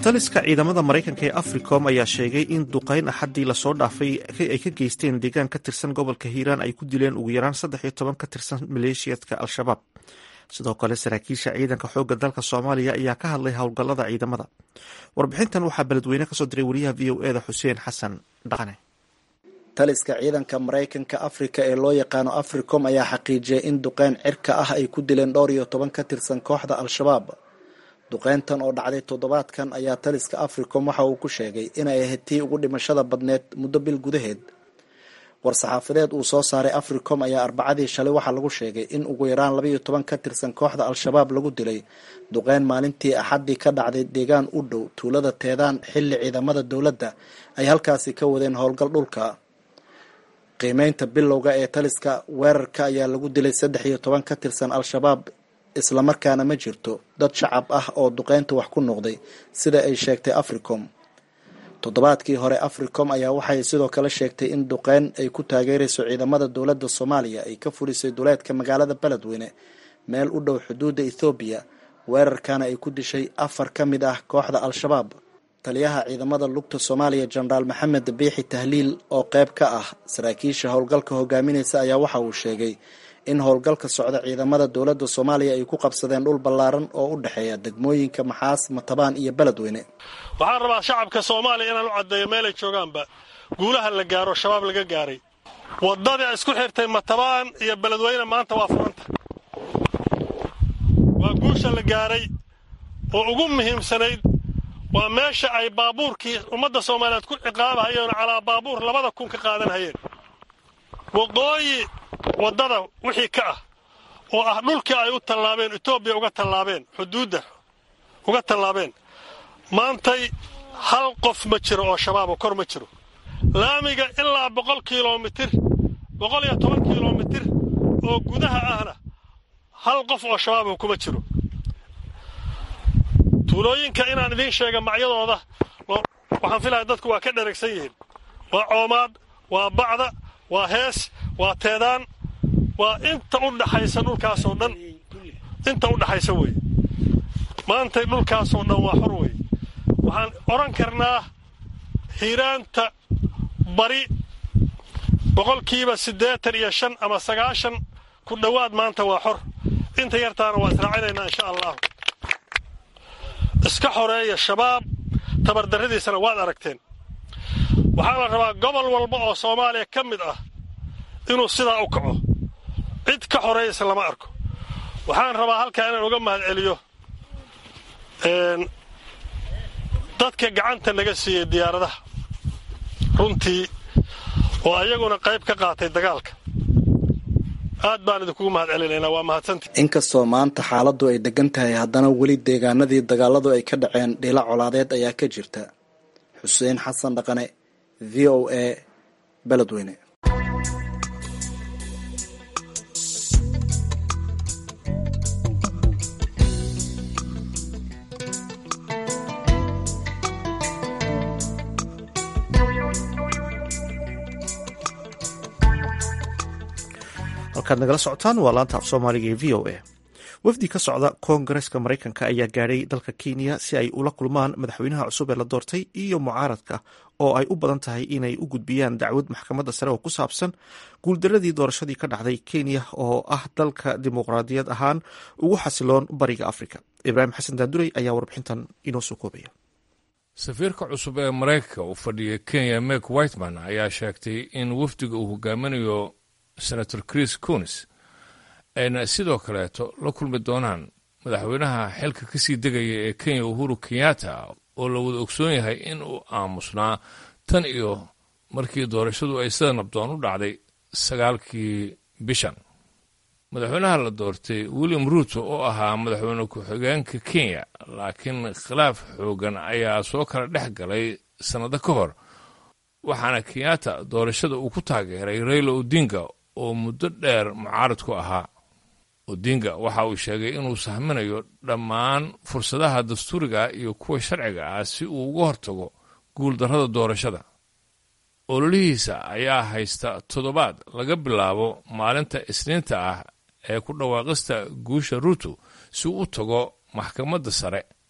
taliska ciidamada maraykanka ee africom ayaa sheegay in duqayn axaddii lasoo dhaafay ay ka geysteen deegaan ka tirsan gobolka hiiraan ay ku dileen ugu yaraan saddex iyo toban ka tirsan maleeshiyadka al-shabaab. sidoo kale saraakiisha ciidanka xoogga dalka soomaaliya ayaa ka hadlay howlgallada ciidamada. warbixintan waxaa beledweyne kasoo diray wariyaha v o eda xuseen xasan dhaqane. taliska ciidanka maraykanka afrika ee loo yaqaano africom ayaa xaqiijiyay in duqeyn cirka ah ay ku dileen dhowr iyo toban ka tirsan kooxda al-shabaab. duqeyntan oo dhacday toddobaadkan ayaa taliska africom waxa uu ku sheegay inay ahayd tii ugu dhimashada badneed muddo bil gudaheed. war-saxaafadeed uu soo saaray africom ayaa arbacadii shalay waxaa lagu sheegay in ugu yaraan laba iyo toban ka tirsan kooxda al-shabaab lagu dilay duqeyn maalintii axaddii ka dhacday deegaan u dhow tuulada teedaan xilli ciidamada dowladda ay halkaasi ka wadeen howlgal dhulka. qiimeynta bilowga ee taliska weerarka ayaa lagu dilay saddex iyo toban ka tirsan al-shabaab, islamarkaana ma jirto dad shacab ah oo duqeynta wax ku noqday sida ay sheegtay africom. toddobaadkii hore africom ayaa waxay sidoo kale sheegtay in duqeyn ay ku taageerayso ciidamada dowladda soomaaliya ay ka fulisay duleedka magaalada beledweyne meel u dhow xuduudda ethoobiya. weerarkana ay ku dishay afar ka mid ah kooxda al-shabaab. taliyaha ciidamada lugta soomaaliya jenaraal maxamed biixi tahliil oo qayb ka ah saraakiisha howlgalka hogaaminaysa ayaa waxa uu sheegay in howlgalka socda ciidamada dowladda soomaaliya ay ku qabsadeen dhul ballaaran oo u dhexeeya degmooyinka maxaas, matabaan iyo beledweyne. waxaan rabaa shacabka soomaaliya inaan u caddeeyo meelay joogaanba guulaha la gaaro shabaab laga gaaray. waddadii isku xirtay matabaan iyo beledweyne maanta waa furanta. waa guusha la gaaray oo ugu muhiimsanayd. waa meesha ay baabuurkii ummadda soomaaliyeed ku ciqaabahayeen calaa baabuur labada kun ka qaadanhayeen. waqooyi waddada wixii ka ah oo ah dhulkii ay u tallaabeen etoobiya uga tallaabeen xuduudda uga tallaabeen maantay hal qof ma jiro oo shabaabo kor ma jiro. laamiga ilaa boqol kilomitir boqol iyo toban kilomitir oo gudaha ahna hal qof oo shabaabo kuma jiro. tuulooyinka inaan idiin sheega macyadooda waxaan filayaa dadku waa ka dheragsan yihiin. waa coomaad, waa bacda, waa hees, waa teedaan, waa inta u dhaxaysa dhulkaasoo dhan inta u dhaxaysa weeye. maantay dhulkaasoo dhan waa xor weeye. waxaan odhan karnaa hiiraanta bari boqolkiiba siddeetan iyo shan ama sagaashan ku dhowaad maanta waa xor. inta yartaana waa israacinaynaa insha allahu. iska xoreeya shabaab, tabardarradiisana waad aragteen. waxaa la rabaa gobol walba oo soomaaliya ka mid ah inuu sidaa u kaco. cid ka xoreeyaysa lama arko. waxaan rabaa halkaa inaan uga mahad celiyo dadka gacanta naga siiyey diyaaradaha runtii oo ayaguna qayb ka qaatay dagaalka. aad baan idinkugu mahad celinaynaa. waa mahadsantii. inkastoo maanta xaaladdu ay degan tahay, haddana weli deegaanadii dagaaladu ay ka dhaceen dhiila colaadeed ayaa ka jirta. xuseen xasan dhaqane, v o a, beledweyne. halkaad nagala socotaan waa laanta af soomaaliga ee v o a. wafdi ka socda koongareska maraykanka ayaa gaadhay dalka kenya si ay ula kulmaan madaxweynaha cusub ee la doortay iyo mucaaradka oo ay u badan tahay inay u gudbiyaan dacwad maxkamadda sare oo ku saabsan guuldaradii doorashadii ka dhacday kenya oo ah dalka dimuqraadiyad ahaan ugu xasiloon bariga afrika. ibraahim xasan daanduray ayaa warbixintan inoo soo koobaya. safiirka cusub ee maraykanka u fadhiya kenya mek whiteman ayaa sheegtay in wafdiga uu hogaaminayo senator chris coons ayna sidoo kaleeto la kulmi doonaan madaxweynaha xilka ka sii degaya ee kenya uhuru kenyatta oo la wada ogsoon yahay in uu aamusnaa tan iyo markii doorashadu ay sida nabdoon u dhacday sagaalkii bishan. madaxweynaha la doortay william ruuto oo ahaa madaxweyne ku-xigeenka kenya, laakiin khilaaf xoogan ayaa soo kala dhex galay sannado ka hor, waxaana kenyatta doorashada uu ku taageeray raila odinga oo muddo dheer mucaarad ku ahaa. odinga waxa uu sheegay inuu sahminayo dhammaan fursadaha dastuuriga iyo kuwa sharciga ah si uu uga hortago guuldarrada doorashada. ololihiisa ayaa haysta toddobaad laga bilaabo maalinta isniinta ah ee ku dhawaaqista guusha ruuto si uu u tago maxkamadda sare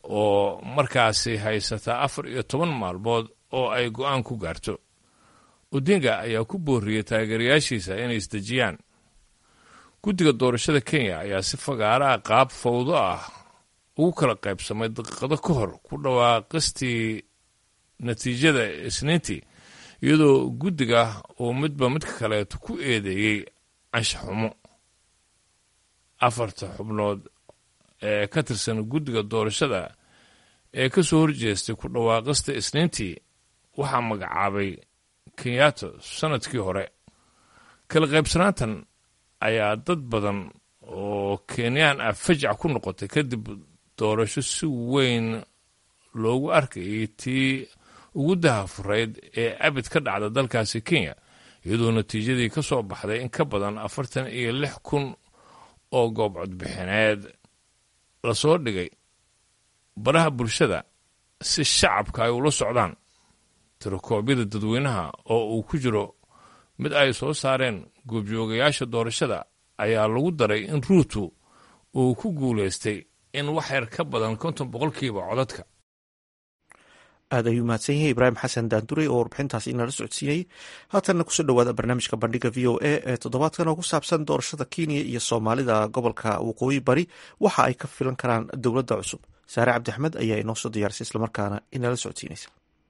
oo markaasi haysata afar iyo toban maalmood oo ay go'aan ku gaarto. Odinga ayaa ku booriyey taageerayaashiisa inay isdejiyaan. Guddiga doorashada Kenya ayaa si fagaara qaab fawdo ah ugu kala qaybsamay daqiiqado ka hor ku dhawaaqistii natiijada Isniintii, iyadoo guddiga uu midba midka kaleeto ku eedeeyey anshax xumo. Afarta xubnood ee ka tirsan guddiga doorashada ee ka soo horjeestay ku dhawaaqista Isniintii waxaa magacaabay Kenyatta sanadkii hore. Kala qaybsanaantan ayaa dad badan oo Kenyaan ah fajac ku noqotay kadib doorasho si weyn loogu arkayay tii ugu dahafurayd ee abid ka dhacda dalkaasi Kenya, iyadoo natiijadii ka soo baxday in ka badan afartan iyo lix kun oo goob codbixineed la soo dhigay baraha bulshada si shacabka ay ula socdaan. Tirakoobyada dadweynaha oo uu ku jiro mid ay soo saareen goobjoogayaasha doorashada ayaa lagu daray in Ruto uu ku guulaystay in wax yar ka badan konton boqolkiiba codadka. aad ayuu mahadsan yahay Ibraahim Xasan Daandure oo warbixintaasi inala socodsiiyey. haatanna kusoo dhawaada barnaamijka bandhiga v o a ee toddobaadkan oo ku saabsan doorashada Kenya iyo Soomaalida gobolka waqooyi bari waxa ay ka filan karaan dowladda cusub. Saare Cabdi Axmed ayaa inoo soo diyaarisay islamarkaana inala socodsiinaysa.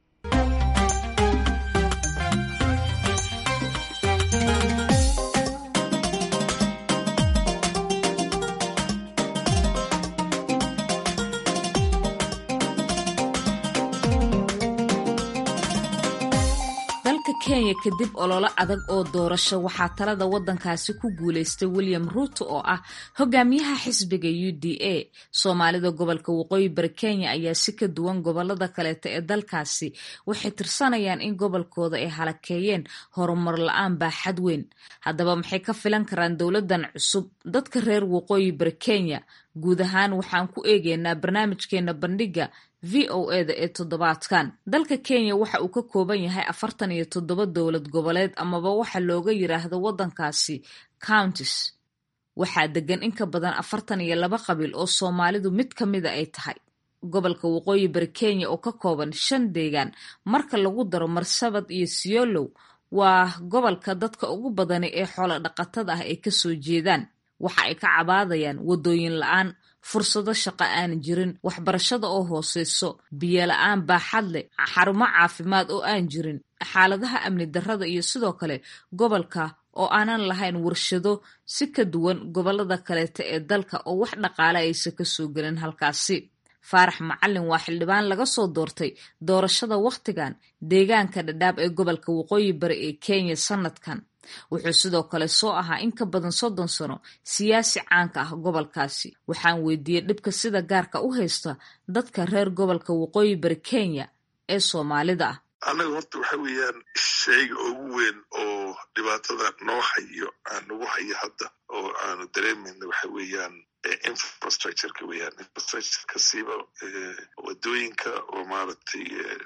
Kenya kadib ololo adag oo doorasho waxaa talada waddankaasi ku guulaystay William Ruto oo ah hogaamiyaha xisbiga U D A. Soomaalida gobolka waqooyi bari Kenya ayaa si ka duwan gobolada kaleeta ee dalkaasi waxay tirsanayaan in gobolkooda ay halakeeyeen horumar la'aan baaxad weyn. Haddaba maxay ka filan karaan dowladdan cusub dadka reer waqooyi bari Kenya? Guud ahaan waxaan ku eegaynaa barnaamijkeena bandhiga V O A da ee toddobaadkan. Dalka Kenya waxa uu ka kooban yahay afartan iyo toddoba dowlad goboleed amaba waxa looga yiraahdo waddankaasi counties. Waxaa degan in ka badan afartan iyo laba qabiil oo Soomaalidu mid ka mida ay tahay. Gobolka waqooyi bari Kenya oo ka kooban shan deegaan marka lagu daro Marsabit iyo Siolo waa gobolka dadka ugu badani ee xoolo dhaqatada ah ay ka soo jeedaan. Waxa ay ka cabaadayaan wadooyin la'aan, fursado shaqo aan jirin, waxbarashada oo hooseyso, biyo la'aan baaxad leh, xarumo caafimaad oo aan jirin, xaaladaha amni darrada iyo sidoo kale gobolka oo aanan lahayn warshado si ka duwan gobolada kaleeta ee dalka oo wax dhaqaale aysan ka soo gelin halkaasi. Faarax Macalin waa xildhibaan laga soo doortay doorashada wakhtigan deegaanka Dadaab ee gobolka waqooyi bari ee Kenya sanadkan. Wuxuu sidoo kale soo ahaa in ka badan soddon sano siyaasi caanka ah gobolkaasi. Waxaan weydiiyey dhibka sida gaarka u haysta dadka reer gobolka waqooyi bari Kenya ee Soomaalida ah. annaga horta waxa weeyaan shayga ugu weyn oo dhibaatada noo hayo aan nagu hayo hadda oo aanu dareemayna waxa weeyaan infrastructureka weeyaan infrastructureka siiba wadooyinka oo maaragtay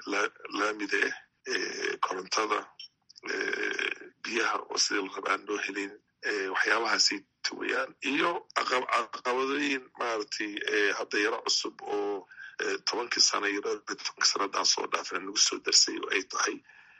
laamida ah korontada biyaha oo sida la raba aan loo helin waxyaabahaasi weyaan iyo caqabadooyin maaragtay hadda yaro cusub oo tobankii sana tobankii sanadaan soo dhaafay nagu soo darsay oo ay tahay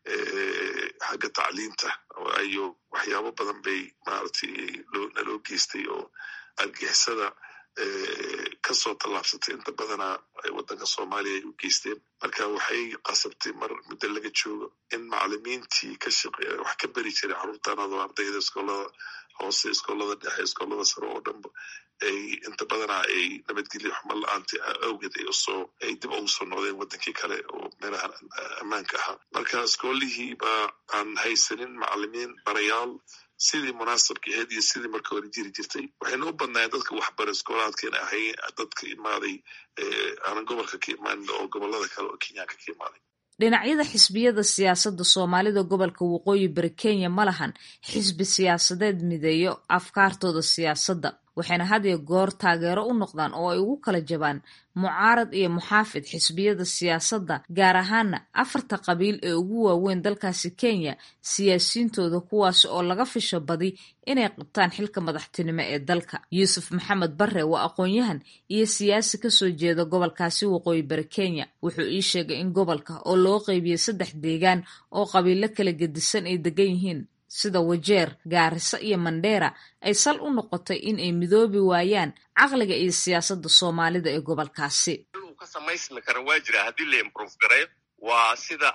xagga tacliinta ayo waxyaabo badan bay maaragtay naloo geystay oo argixisada kasoo tallaabsatay inta badana waddanka Soomaaliya ay u geysteen. Marka waxay qasabtay mar muddo laga joogo in macallimiintii ka shaqeeya wax ka bari jiray carruurtanada ardayda iskoolada hoose, iskoolada dhexe, iskoolada sare oo dhanba ay inta badana ay nabadgelyo xumo la'aantii awgeed ay usoo ay dib ugu soo noqdeen waddankii kale oo meelaha ammaanka ahaa. Marka iskoolihii baa aan haysanin macallimiin barayaal sidii munaasabka ahayd iyo sidii marka hore jiri jirtay. Waxayna u badnaayeen dadka waxbara iskoolaadkeena ahay dadka imaaday aanan gobolka ka imaanin oo gobolada kale oo Kenyaanka ka imaaday. Dhinacyada xisbiyada siyaasadda Soomaalida gobolka waqooyi bari Kenya ma lahan xisbi siyaasadeed mideeyo afkaartooda siyaasadda. waxayna had iyo goor taageero u noqdaan oo ay ugu kala jabaan mucaarad iyo muxaafid xisbiyada siyaasadda gaar ahaana afarta qabiil ee ugu waaweyn dalkaasi Kenya siyaasiyiintooda kuwaas oo laga fisho badi inay qabtaan xilka madaxtinimo ee dalka. Yuusuf Maxamed Barre waa aqoon-yahan iyo siyaasi ka soo jeeda gobolkaasi waqooyi bari Kenya. Wuxuu ii sheegay in gobolka oo loo qaybiyay saddex deegaan oo qabiilo kala gedisan ay degan yihiin sida Wajeer, Gaarisa iyo Mandera ay sal u noqotay in ay midoobi waayaan caqliga iyo siyaasadda Soomaalida ee gobolkaasi. ka samaysmi kara waa jira haddii la improve gareeyo waa sida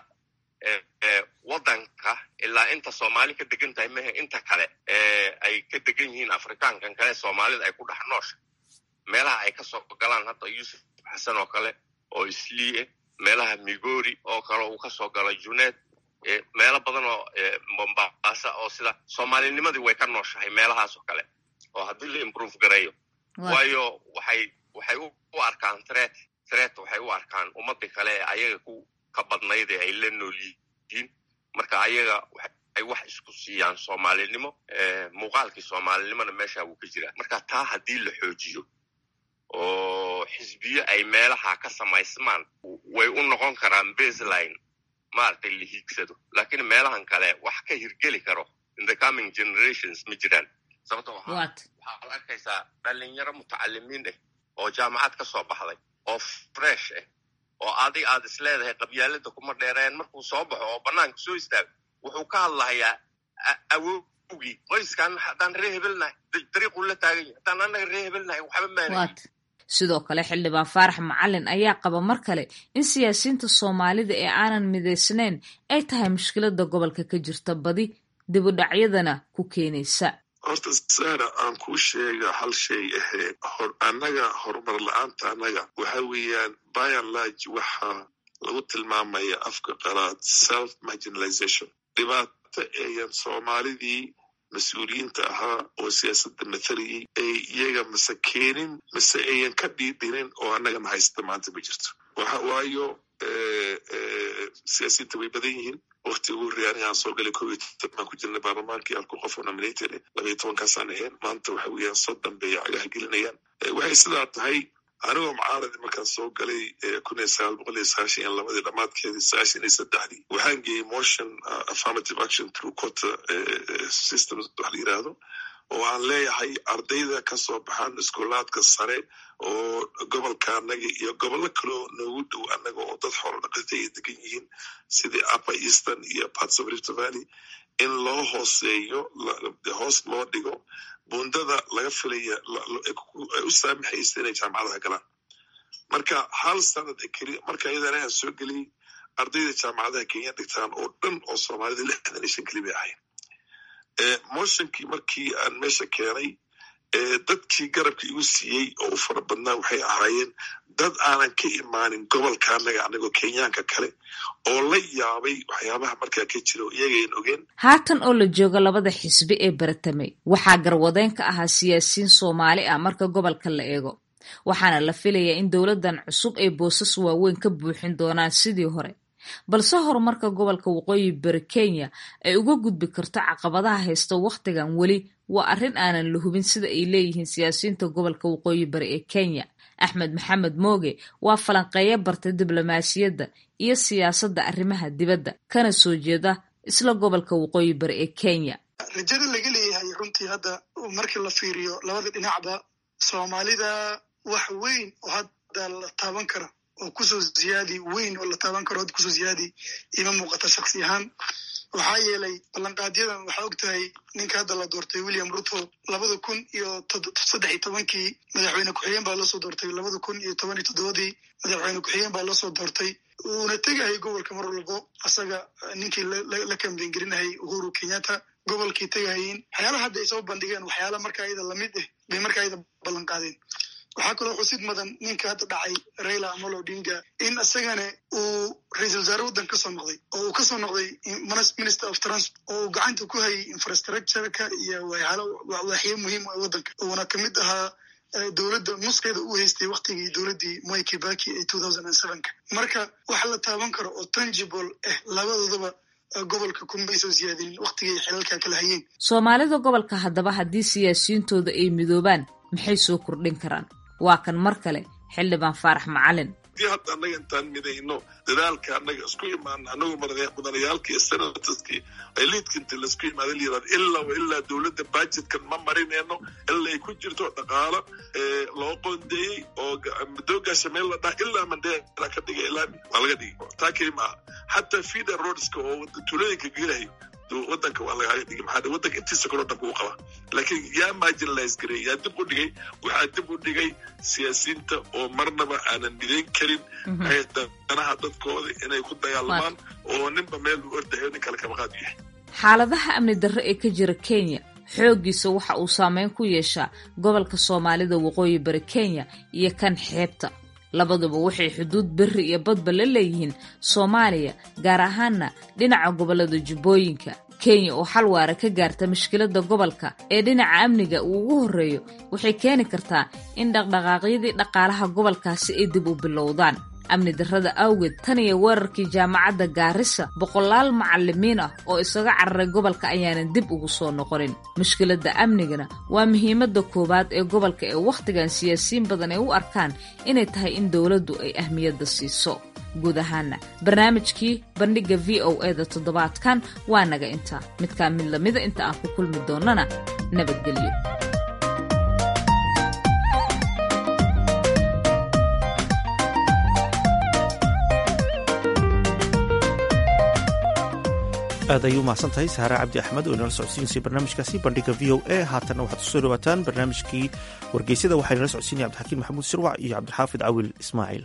wadanka ilaa inta Soomaali ka degan tahay mehe inta kale ay ka degan yihiin Afrikaankan kale Soomaalida ay ku dhex noosha meelaha ay ka soo galaan hadda Yuusuf Xasan oo kale oo Isliye meelaha Migori oo kale uu ka soo galay Junet meelo badan oo Mombasa oo sida Soomaalinimadii way ka nooshahay meelahaas oo kale oo haddii la improve gareeyo waayo waxay waxay u arkaan threat threat waxay u arkaan ummadda kale ee ayaga ku ka badnayd ee ay la nool yihiin marka ayaga ay wax isku siiyaan Soomaalinimo ee muuqaalkii Soomaalinimada meesha uu ka jiraa marka taa haddii la xoojiyo oo xisbiyo ay meelaha ka samaysmaan way u noqon karaan baseline maartay la hiigsado laakiin meelahan kale wax ka hirgeli karo in the coming generations ma jiraan sababtoo ah waxaa la arkaysaa dhalinyaro mutacalimiin ah oo jaamacad ka soo baxday oo fresh ah oo adig aad is leedahay qabyaalada kuma dheereen markuu soo baxo oo banaanka soo istaago wuxuu ka hadlayaa awowgii qoyskan haddaan ree hebelnahay dariiquu la taagan yahay haddaan annaga ree hebelnahay waxba maanayn sidoo kale xildhibaan Faarax Macalin ayaa qaba mar kale in siyaasiyiinta Soomaalida ee aanan mideysnayn ay tahay mushkilada gobolka ka jirta badi dib u dhacyadana ku keenaysa. horta saara aan kuu sheega hal shay ahee hor annaga horumar la-aanta annaga waxa weeyaan by and large waxaa lagu tilmaamaya afka qalaad self marginalization dhibaato eeyan Soomaalidii mas-uuliyiinta ahaa oo siyaasadda mathalayay ay iyaga mase keenin mase ayan ka dhiidhinin oo annagana haysta maanta ma jirto waxa waayo siyaasiyiinta way badan yihiin waqti ugu horreeyay anigaan soo galay kow iyo toban ku jirnay baarlamaankii halku qof oo nominated laba iyo tobankaasaan ahayn maanta waxa weeyaan soddon bay cagaha gelinayaan waxay sidaa tahay anigoo mucaaradi markaan soo galay kun iyo sagaal boqol iyo sagaashan iyo labadii dhamaadkeedii sagaashan iyo saddexdii waxaan geeyey motion affirmative action through quota systems wax la yidhaahdo oo aan leeyahay ardayda ka soo baxaan iskoolaadka sare oo gobolka annaga iyo gobollo kaloo noogu dhow annaga oo dad xoolo dhaqata ay degan yihiin sidii upper eastern iyo parts of Rift Valley in loo hooseeyo hoos loo dhigo bundada laga filaya ay u saamaxaysa inay jaamacadaha galaan marka hal sanad keli marka iyadana aan soo geliyey ardayda jaamacadaha Kenya dhigtaan oo dhan oo Soomaalida lixdan iyo shan keli bay ahayn motionkii markii aan meesha keenay dadkii garabka igu siiyey oo u fara badnaa waxay ahaayeen dad aanan ka imaanin gobolka annaga anagoo Kenyaanka kale oo la yaabay waxyaabaha markaa ka jira iyagayn ogeen haatan oo la jooga labada xisbi ee baratamay waxaa garwadeen ka ahaa siyaasiyiin Soomaali ah marka gobolka la eego waxaana la filayaa in dowladan cusub ay boosas waaweyn ka buuxin doonaan sidii hore balse horumarka gobolka waqooyi bari Kenya ay uga gudbi karto caqabadaha haysta waqtigan weli waa arrin aanan la hubin sida ay leeyihiin siyaasiyiinta gobolka waqooyi bari ee Kenya. Axmed Maxamed Mooge waa falanqeeyo bartay diblomaasiyadda iyo siyaasadda arrimaha dibadda kana soo jeeda isla gobolka waqooyi bari ee Kenya. rajada laga leeyahay runtii hadda markii la fiiriyo labada dhinacba Soomaalida wax weyn oo hadda la taaban karo oo kusoo ziyaadi weyn oo la taaban karo oo kusoo ziyaadi ima muuqata shakhsi ahaan waxaa yeelay ballanqaadyadan waxaa ogtahay ninka hadda la doortay William Ruto labada kun iyo saddex iyo tobankii madaxweyne ku-xigeen baa loo soo doortay labada kun iyo toban iyo toddobadii madaxweyne ku-xigeen baa loo soo doortay uuna tegahay gobolka mar walbo asaga ninkii la kambeyn gelinahay Uhuru Kenyatta gobolkii tegahayin waxyaalaha hadda ay soo bandhigeen waxyaala markaa iyada lamid ah bay markaa iyada ballanqaadeen waxaa kaloo xusid mudan ninka hadda dhacay Raila Amolo Odinga in asagana uu ra'iisul wasaare waddan ka soo noqday oo uu ka soo noqday minister of transport oo uu gacanta ku hayay infrastructure-ka iyo waxyaalo waxyo muhiim ah waddanka uuna ka mid ahaa dowladda nuskeeda uu haystay waqtigii dowladdii Mwai Kibaki ee two thousand seven-ka marka wax la taaban karo oo tangible ah labadoodaba gobolka kuma soo siyaadin waqtigii xilalka kala hayeen Soomaalida gobolka haddaba haddii siyaasiyiintooda ay midoobaan maxay soo kordhin karaan? waa kan mar kale xildhibaan faarax macalin. dii hadda annaga intaan midayno dadaalka annaga isku imaana annagu mudanayaalkii senataskii ay liidka inta laisku imaada layirahdo ilaa wa ilaa dowladda budgetkan ma marinayno ilaa ay ku jirto dhaqaalo loo qoondeeyey oo madoogaasha meel la dhaha ilaa mandela ka dhigay ilaa waa laga dhigay taa keli maaha xataa feeder roadska oo tuulooyinka gelahay wadanka waa lagaga dhigay maxaa wadanka intiisa kaloo dhan kuu qaba laakiin yaa marginalize gareey yaa dib u dhigay waxaa dib u dhigay siyaasiyiinta oo marnaba aanan midayn karin danaha dadkooda inay ku dagaalamaan oo ninba meel u ordahayo nin kale kama qaad yahay. xaaladaha amni darro ee ka jira Kenya xooggiisa waxa uu saameyn ku yeeshaa gobolka Soomaalida waqooyi bari Kenya iyo kan xeebta. labaduba waxay xuduud berri iyo badba la leeyihiin Soomaaliya, gaar ahaanna dhinaca gobolada Jubbooyinka. Kenya oo xal waara ka gaarta mushkiladda gobolka ee dhinaca amniga uu ugu horeeyo waxay keeni kartaa in dhaqdhaqaaqyadii dhaqaalaha gobolkaasi ay dib u bilowdaan. amni darrada awgeed tan iyo weerarkii jaamacadda Gaarisa boqolaal macallimiin ah oo isaga cararay gobolka ayaanan dib ugu soo noqonin. mushkiladda amnigana waa muhiimadda koowaad ee gobolka ee wakhtigan siyaasiyiin badan ay u arkaan inay tahay in dowladdu ay ahmiyadda siiso. guud ahaana barnaamijkii bandhiga v o e da toddobaadkan waa naga intaa midkaa mid lamida inta aan ku kulmi doonana nabadgelyo. aad ayuu mahadsan tahay saare cabdi axmed oo inala socodsiinaysay barnaamijkaasi bandhiga v o a. haatanna waxaad kusoo dhawaataan barnaamijkii wargeysyada waxaa inala socodsiinaya cabdixakiin maxamuud sirwac iyo cabdixaafid cawil ismaaciil.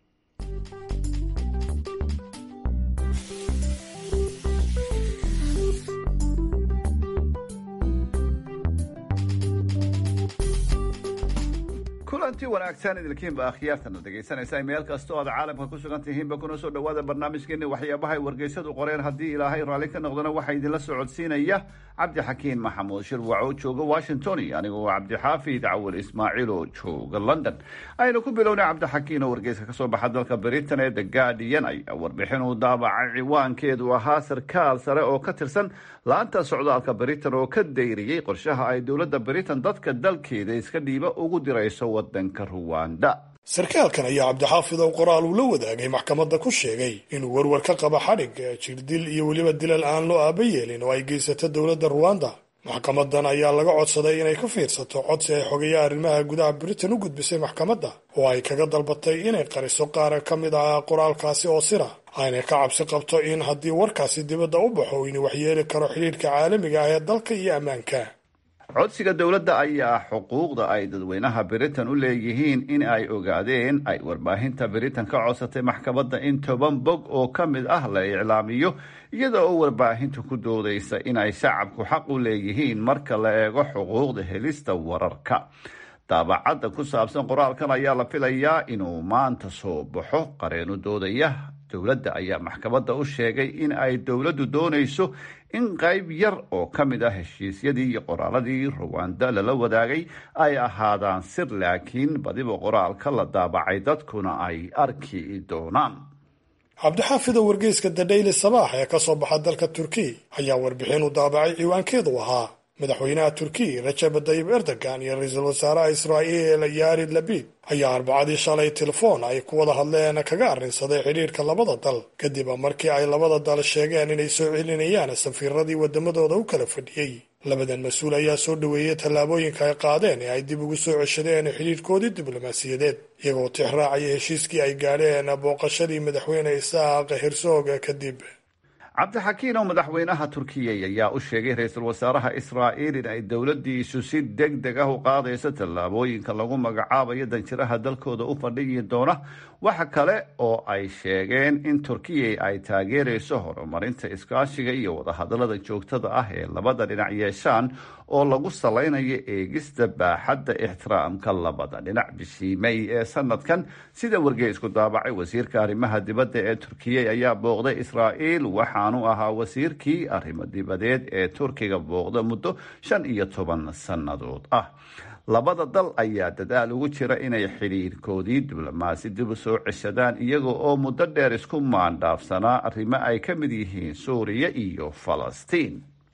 kulanti wanaagsan idilkiinba akhyaartana dhegaysanaysa meel kasta oo aad caalamka ku sugan tihiinba kuna soo dhawaada barnaamijkeeni waxyaabaha ay wargeysadu qoreen. haddii ilaahay raalli ka noqdana waxaa idinla socodsiinaya cabdixakiin maxamuud shirwac oo jooga washington iyo anigoo cabdixaafid cawil ismaaciil oo jooga london. aynu ku bilownay cabdixakiin oo wargeyska kasoo baxa dalka britain ee the guardian ayaa warbixin uu daabacay ciwaankeedu ahaa sarkaal sare oo ka tirsan laanta socdaalka britain oo ka dayriyey qorshaha ay dowladda britain dadka dalkeeda iska dhiiba ugu dirayso wadanka ruwanda. sarkaalkan ayaa cabdixaafid oo qoraal uu la wadaagay maxkamadda ku sheegay inuu warwar ka qabo xadhig jirdil iyo weliba dilal aan loo aaba yeelin oo ay geysato dowladda ruwanda. maxkamadan ayaa laga codsaday inay ka fiirsato codsi ay xogeeya arrimaha gudaha britain u gudbisay maxkamadda oo ay kaga dalbatay inay qariso qaar ka mid ah qoraalkaasi oo sira aynay ka cabsi qabto in haddii warkaasi dibadda u baxo inuu waxyeeli karo xidhiidhka caalamiga ah ee dalka iyo ammaanka. codsiga dowladda ayaa xuquuqda ay dadweynaha britain u leeyihiin in ay ogaadeen ay warbaahinta britain ka codsatay maxkamadda in toban bog oo ka mid ah la iclaamiyo, iyada oo warbaahintu ku doodaysa in ay shacabku xaq u leeyihiin marka la eego xuquuqda helista wararka. daabacadda ku saabsan qoraalkan ayaa la filayaa inuu maanta soo baxo. qareenu doodaya dowladda ayaa maxkamadda u sheegay in ay dowladdu doonayso in qayb yar oo ka mid ah heshiisyadii iyo qoraaladii ruwanda lala wadaagay ay ahaadaan sir, laakiin badiba qoraalka la daabacay dadkuna ay arki doonaan. cabdixaafid oo wargeyska the daily sabaax ee ka soo baxa dalka turkiya ayaa warbixin u daabacay ciwaankeedu ahaa madaxweynaha turkiya rajab tayyib erdogan iyo ra-iisul wasaaraha israa'iil yarid labid ayaa arbacadii shalay telefoon ay ku wada hadleen kaga arrinsaday xidhiirka labada dal kadib markii ay labada dal sheegeen inay soo celinayaan safiiradii wadamadooda u kala fadhiyey. labadan mas-uul ayaa soo dhoweeyey tallaabooyinka ay qaadeen ee ay dib ugu soo ceshadeen xidhiirkoodii diblomaasiyadeed iyagoo tixraacaya heshiiskii ay gaadheen booqashadii madaxweyne isaaq hersog kadib. cabdixakiin oo madaxweynaha turkiya ayaa u sheegay ra-iisul wasaaraha israa'iil in ay dowladdiisu si deg deg ah u qaadayso tallaabooyinka lagu magacaabayo danjiraha dalkooda u fadhiyi doona. waxa kale oo ay sheegeen in turkiya ay taageerayso horumarinta iskaashiga iyo wadahadallada joogtada ah ee labada dhinac yeeshaan oo lagu salaynayo eegista baaxadda ixtiraamka labada dhinac. bishii may ee sanadkan, sida wargeysku daabacay, wasiirka arrimaha dibadda ee turkiya ayaa booqday israa'iil, waxaanu ahaa wasiirkii arrimo dibadeed ee turkiga booqda muddo shan iyo toban sannadood ah. labada dal ayaa dadaal ugu jira inay xidhiirkoodii diblomaasi dib u soo ceshadaan, iyaga oo muddo dheer isku maandhaafsanaa arrimo ay ka mid yihiin suuriya iyo falastiin.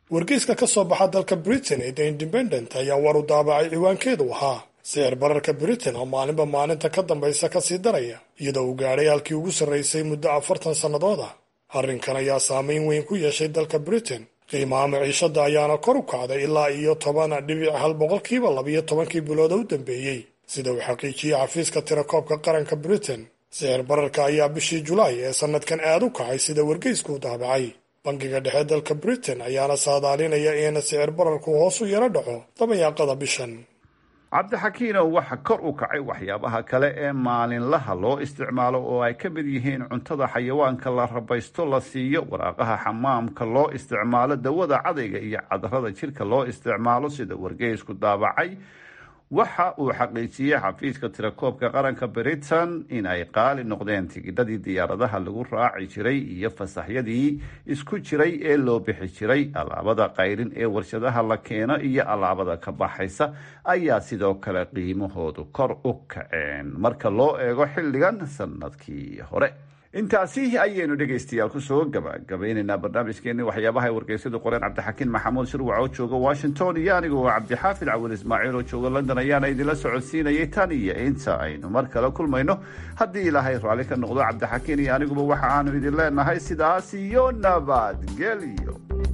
wargeyska ka soo baxa dalka britain ee the independent ayaa war u daabacay ciwaankeedu ahaa sicir bararka britain oo maalinba maalinta ka dambaysa ka sii daraya iyadoo uu gaadhay halkii ugu sarraysay muddo afartan sannadood ah. arrinkan ayaa saamayn weyn ku yeeshay dalka britain. qiimaha maciishada ayaana kor u kacday ilaa iyo toban dhibic hal boqolkiiba labiyo tobankii bilood u dambeeyey sida uu xaqiijiyey xafiiska tirakoobka qaranka britain. sicir bararka ayaa bishii julaay ee sanadkan aad u kacay sida wargeysku u daabacay. bangiga dhexe dalka britain ayaana saadaalinaya in sicir bararku hoos u yaro dhaco dabayaaqada bishan. cabdixakiinow waxa kor u kacay waxyaabaha kale ee maalinlaha loo isticmaalo oo ay ka mid yihiin cuntada xayawaanka la rabaysto la siiyo, waraaqaha xamaamka loo isticmaalo, dawada cadayga iyo cadarada jirka loo isticmaalo sida wargeysku daabacay. waxa uu xaqiijiyey xafiiska tirakoobka qaranka britain in ay qaali noqdeen tigidhadii diyaaradaha lagu raaci jiray iyo fasaxyadii isku jiray ee loo bixi jiray. alaabada qayrin ee warshadaha la keeno iyo alaabada ka baxaysa ayaa sidoo kale qiimahoodu kor u kaceen marka loo eego xilligan sanadkii hore. intaasi ayaynu dhegaystayaal kusoo gabagabaynaynaa barnaamijkeeni waxyaabaha ay wargeysyadu qoreen. cabdixakiin maxamuud shirwac oo jooga washington iyo anigu cabdixaafid cawil ismaaciil oo jooga london ayaana idinla socodsiinayay tan iyo inta aynu mar kale kulmayno haddii ilaahay raalli ka noqdo. cabdixakiin iyo aniguba waxa aanu idin leenahay sidaas iyo nabadgelyo.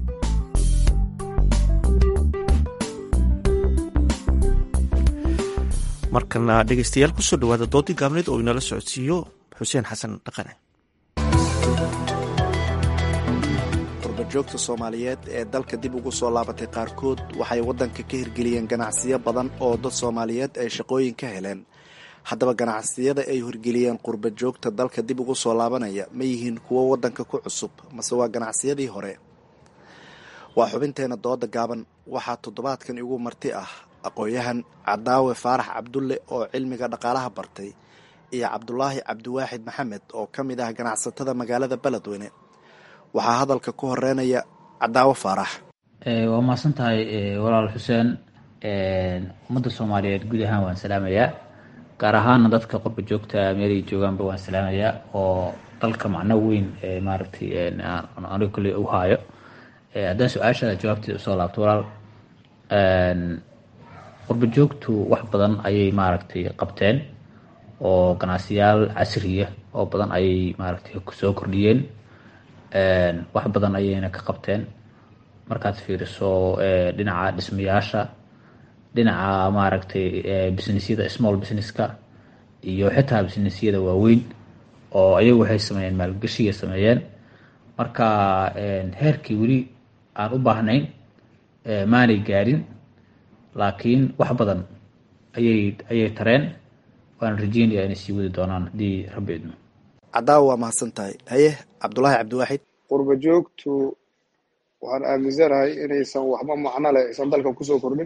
markana dhegaystayaal kusoo dhawaada doodii gaabneed oo inala socodsiiyo xuseen xasan dhaqane. qurbajoogta soomaaliyeed ee dalka dib ugu soo laabatay qaarkood waxay waddanka ka hirgeliyeen ganacsiyo badan oo dad soomaaliyeed ay shaqooyin ka heleen. haddaba ganacsiyada ay hirgeliyeen qurbajoogta dalka dib ugu soo laabanaya ma yihiin kuwo waddanka ku cusub mase waa ganacsiyadii hore? waa xubinteena dooda gaaban. waxaa toddobaadkan igu marti ah aqoon-yahan cadaawe faarax cabdulle oo cilmiga dhaqaalaha bartay iyo cabdulaahi cabdiwaaxid maxamed oo ka mid ah ganacsatada magaalada beledweyne. waxaa hadalka ku horeynaya cadaawe faarax. waa mahadsan tahay walaal xuseen. ummadda soomaaliyeed guud ahaan waan salaamayaa, gaar ahaana dadka qurba joogta meelay joogaanba waan salaamayaa oo dalka macno weyn maaragtay aniga kale u haayo. haddaan su-aashaada jawaabteeda usoo laabto walaal, qurba joogtu wax badan ayay maaragtay qabteen oo ganacsiyaal casriya oo badan ayay maaragtay kusoo kordhiyeen. wax badan ayayna ka qabteen markaad fiiriso dhinaca dhismayaasha, dhinaca maaragtay businessyada small businesska iyo xitaa businessyada waaweyn oo ayagu waxay sameeyeen maalgashiga sameeyeen. marka heerkii weli aan u baahnayn maanay gaarin, laakiin wax badan ayay ayay tareen. waan rajeynaya inay sii wadi doonaan haddii rabbi idmo. cadaawa waa mahadsan tahay. haye cabdulaahi cabdiwaaxid. qurba joogtu waxaan aaminsanahay inaysan waxba macno leh aysan dalka kusoo kordhin.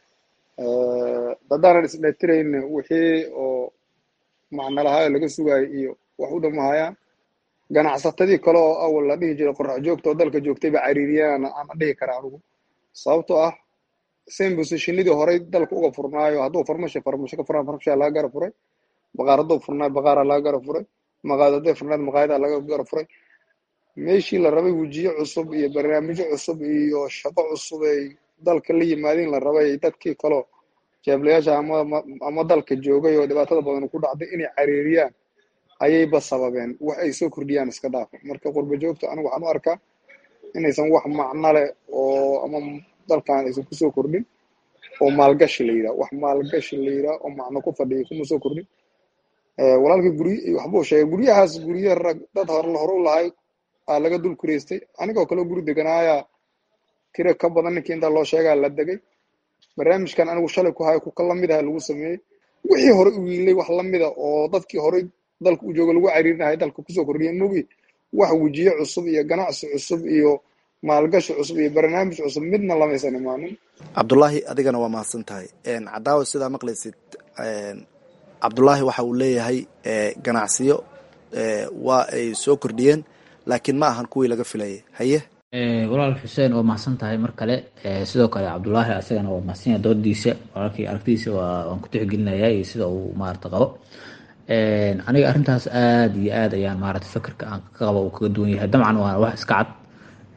haddaanan isdhetirayn wixii oo macno lahaa laga sugaayay iyo wax u dhamahayaan. ganacsatadii kale oo awal la dhihi jiray qorax joogta oo dalka joogtay ba cariiriyaan aan dhihi karaa anigu, sababtoo ah same positionidii horey dalka uga furnaayo. hadduu farmasho farmasho ka furaan farmashaa laga gara furay, baqaar hadduu furnaayo baqaaraa laga gara furay, maqaayad hadday furnayd maqaayadaa laga gara furay. meeshii la rabay wejiyo cusub iyo barnaamijyo cusub iyo shaqo cusub ay dalka la yimaadeen la rabay dadkii kaloo jeeblayaasha ama ama dalka joogay oo dhibaatada badan ku dhacday inay cariiriyaan ayayba sababeen. wax ay soo kordhiyaan iska dhaafa. marka qurba joogta anigu waxaan u arkaa inaysan wax macno leh oo ama dalkan aysan kusoo kordhin oo maalgashi la yidhaha. wax maalgashi la yidhaha oo macno ku fadhiya kuma soo kordhin. walaalkii gurye waxbuu sheegay, guryahaas gurye rag dad hor hore u lahay aa laga dul kureystay. anigoo kaleo guri deganaaya kira ka badan ninkii intaa loo sheegaa la degay. barnaamijkan anigu shalay ku hayo kuka lamid aha lagu sameeyey. wixii hore u wiilay wax lamida oo dadkii horey dalka u jooga lagu cariirinahay dalka kusoo kordhiya mogi. wax wejiye cusub iyo ganacsi cusub iyo maalgashi cusub iyo barnaamij cusub midna lamaysan imaanin. cabdulaahi adigana waa mahadsan tahay. cadaawa sidaa maqlaysid, cabdulaahi waxa uu leeyahay ganacsiyo waa ay soo kordhiyeen laakiin ma ahan kuwii laga filayay. haye walaal xuseen waa mahadsan tahay mar kale. sidoo kale cabdulaahi asagana waa mahadsan doodiisa, walaalkii aragtidiisa waan ku tixgelinayaa iyo sida uu maarata qabo. aniga arrintaas aada iyo aad ayaan maarata fakerka aan ka qabo uu kaga duwan yahay. dabcan waa wax iska cad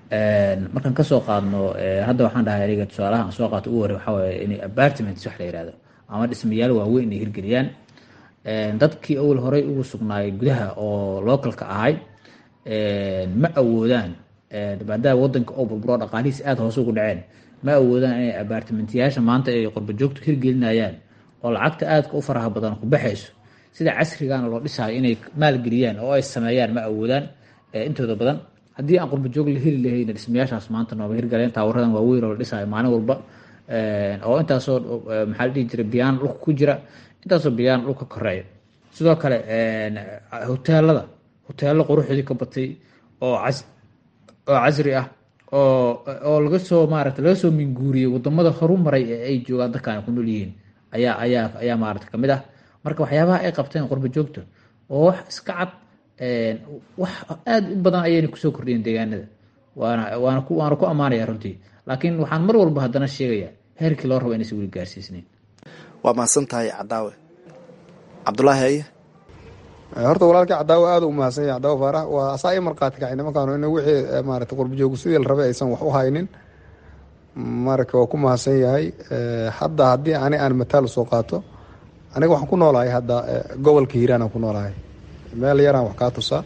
markaan kasoo qaadno hadda waxaan dhahay aniga tusaalaha aan soo qaato ugu hore waxaa waaye inay apartments wax la yihahdo ama dhismayaal waaweyn inay hirgeliyaan dadkii awal horey ugu sugnaayay gudaha oo localka ahay ma awoodaan maadaama wadanka oo burburo dhaqaalihiis aada hoos ugu dhaceen ma awoodaan inay apartmentiyaasha maanta ay qurba joogtu hirgelinayaan oo lacagta aadka u faraha badan ku baxayso sida casrigaana loo dhisayo inay maalgeliyaan oo ay sameeyaan ma awoodaan intooda badan haddii aan qurba joog la heli lahayn dhismayaashaas maanta nooba hirgaleen taawaradan waaweyn oo la dhisayo maalin walba oo intaasoo maxaa la dhihi jiray biyaan dhulka ku jira intaasoo biyaan dhulka koreeya sidoo kale hoteelada hoteello quruxdii ka batay oo cas oo casri ah oo oo laga soo maaragtay laga soo minguuriyey wadamada horumaray ee ay joogaan dadkaan ku nool yihiin ayaa ayaa ayaa maaragtay kamid ah marka waxyaabaha ay qabteen qurba joogta oo wax iska cad wax aada u badan ayayna kusoo kordhiyeen deegaanada waana waana ku waana ku ammaanaya runtii laakiin waxaan mar walba haddana sheegayaa heerkii loo rabo inaysan weli gaarsiisnayn waa mahadsan tahay cadaawe cabdulaahi aye horta walaalkii cadaawe aada u mahadsan yahay cadaawe faarax waa asaa i markhaati kacay nimankaan in wixii maarata qurba joogu sidii la rabay aysan wax u haynin marka waa ku mahadsan yahay hadda haddii ani aan mataal soo qaato aniga waxaan ku noolahay hadda gobolka hiiraan aan ku noolahay meel yaraan wax kaa tusaa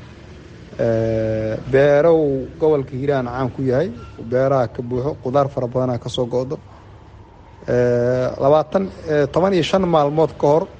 beerow gobolka hiiraan caan ku yahay beeraha ka buuxo qudaar fara badanaa kasoo go-do labaatan toban iyo shan maalmood ka hor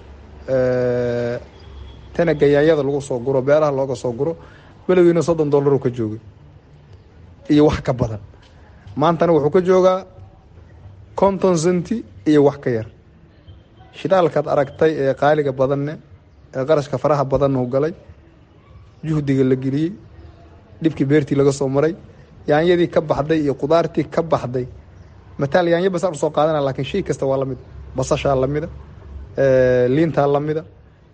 tana gayaanyada lagu soo guro beeraha looga soo guro belowgiina soddon dollar ka joogay iyo wax ka badan maantana wuxuu ka joogaa konton centi iyo wax ka yar shidaalkaad aragtay ee qaaliga badanne ee qarashka faraha badanna u galay juhdiga la geliyey dhibkii beertii laga soo maray yaanyadii ka baxday iyo qudaartii ka baxday mataal yaanyo basaan usoo qaadana laakiin shay kasta waa lamid basashaa lamida liintaa lamida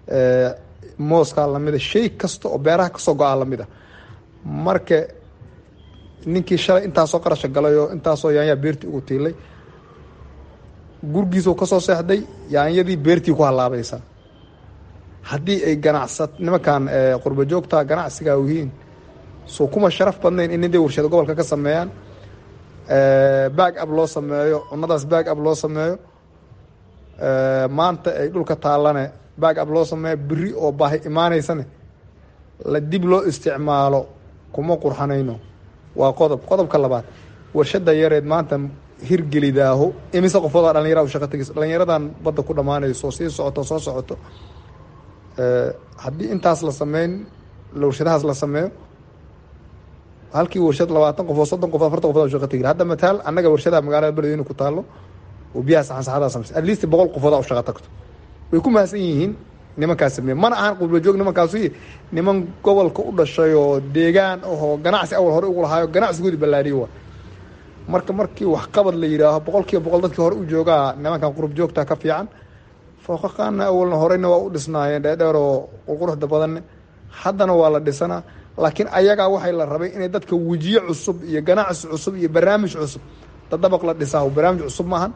mooskaa lamida shay kasta oo beeraha kasoo go-aa lamida marka ninkii shalay intaasoo qarasha galay oo intaasoo yaanyaa beertii ugu tiilay gurgiisuu kasoo seexday yaanyadii beertii ku halaabaysaa haddii ay ganacsad nimankan qurba joogta ganacsiga yihiin soo kuma sharaf badnayn in niday warshada gobolka ka sameeyaan back up loo sameeyo cunadaas back up loo sameeyo maanta ay dhulka taallane back up loo sameeyo beri oo baahi imaaneysane la dib loo isticmaalo kuma qurxanayno waa qodob qodobka labaad warshada yareed maanta hirgelidaaho imise qofoodaa dhalinyara u shaqa tagis dhalinyaradan badda ku dhammaanayso sii socoto soo socoto haddii intaas la sameyn warshadahaas la sameeyo halkii warshad labaatan qof oo soddon qof afartan qofood shaqa tagi hadda mataal annaga warshadaha magaalada beledweyne ku taalo oo biyaha saxan saxadaa sameysa at least boqol qofoodaa u shaqa tagto way ku mahadsan yihiin nimankaas sameeye mana ahan qurba joog nimankaasu niman gobolka u dhashay oo deegaan ahoo ganacsi awal hore ugu lahaayo ganacsigoodii ballaariyo waa marka markii waxqabad la yidhaaho boqol kiiba boqol dadkii hore u joogaa nimankan qurub joogta ka fiican fooqaqaana awalna horeyna waa u dhisnaayeen dheerdheer oo qurquruxda badanne haddana waa la dhisanaa laakiin ayagaa waxay la rabay inay dadka wejiye cusub iyo ganacsi cusub iyo barnaamij cusub dadabaq la dhisaa barnaamij cusub maahan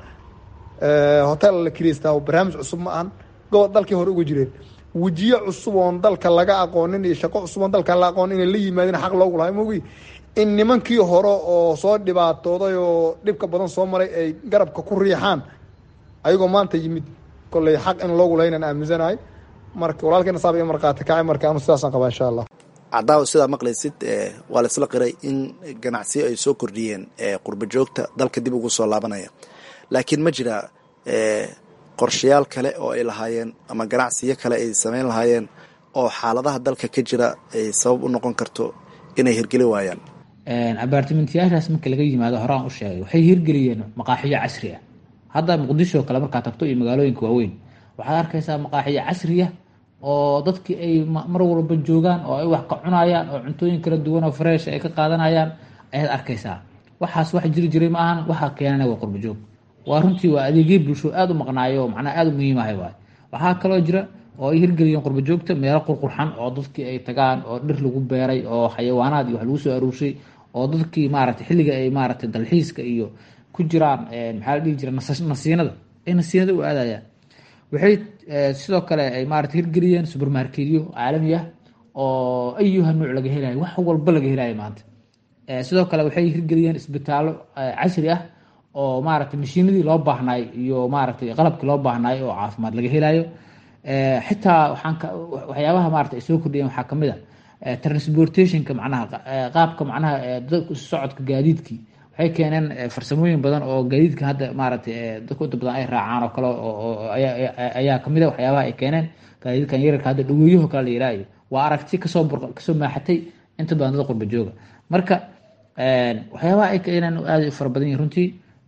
hotel la kiriistaa barnaamij cusub ma ahan gobol dalkii hore uga jireen wejiye cusub oon dalka laga aqoonin iyo shaqo cusub oon dalka la aqoonin inay la yimaadeen xaq loogu lahay mogi in nimankii hore oo soo dhibaatooday oo dhibka badan soo maray ay garabka ku riixaan ayagoo maanta yimid kolley xaq in loogu lahaynan aaminsanahay marka walaalkeena saaba iyo markhaati kacay marka anu sidaasaan qabaa insha allah cadaawa sidaa maqlaysid waa la isla qiray in ganacsiyo ay soo kordhiyeen qurba joogta dalka dib ugu soo laabanaya laakiin ma jira qorshayaal kale oo ay lahaayeen ama ganacsiyo kale ay sameyn lahaayeen oo xaaladaha dalka ka jira ay sabab u noqon karto inay hirgeli waayaan abaartimentiyaashaas marka laga yimaado horaan u sheegay waxay hirgeliyeen maqaaxiyo casri ah hadda muqdisho kale markaa tagto iyo magaalooyinka waaweyn waxaad arkaysaa maqaaxiyo casriya oo dadkii ay mar walba joogaan oo ay wax ka cunayaan oo cuntooyin kala duwan oo fresh ay ka qaadanayaan ayaad arkaysaa waxaas wax jiri jiray ma ahan waxaa keenana waa qurba joog waa runtii waa adeegyo bulsho aada u maqnaayo macnaha aada u muhiimahay waay waxaa kaloo jira oo ay hirgeliyeen qurba joogta meelo qurqurxan oo dadkii ay tagaan oo dhir lagu beeray oo xayawaanaad iyo wax lagu soo aruurshay oo dadkii maaragtay xilliga ay maaragtay dalxiiska iyo ku jiraan maxaa la dhihi jira nasiinada ay nasiinada u aadayaan waxay sidoo kale ay maaragtay hirgeliyeen supermarketyo caalami ah oo ayuha nuuc laga helayo wax walba laga helayo maanta sidoo kale waxay hirgeliyeen isbitaallo casri ah oo maaragtay mashiinadii loo baahnaay iyo maaragtay qalabkii loo baahnaay oo caafimaad laga helayo. xitaa waxaan waxyaabaha maaragtay ay soo kordhiyeen waxaa kamid a transportationka macnaha qaabka macnaha dadka socodka gaadiidkii waxay keeneen farsamooyin badan oo gaadiidka hadda maaragtay dadka inta badan ay raacaan oo kale oo ayaa kamid a waxyaabaha ay keeneen gaadiidkan yararka hadda dhaweeyaho kale la yihaayo waa aragti kasoo kasoo maaxatay inta badan dad qurba jooga. marka waxyaabaha ay keeneen aad u fara badan yihin runtii.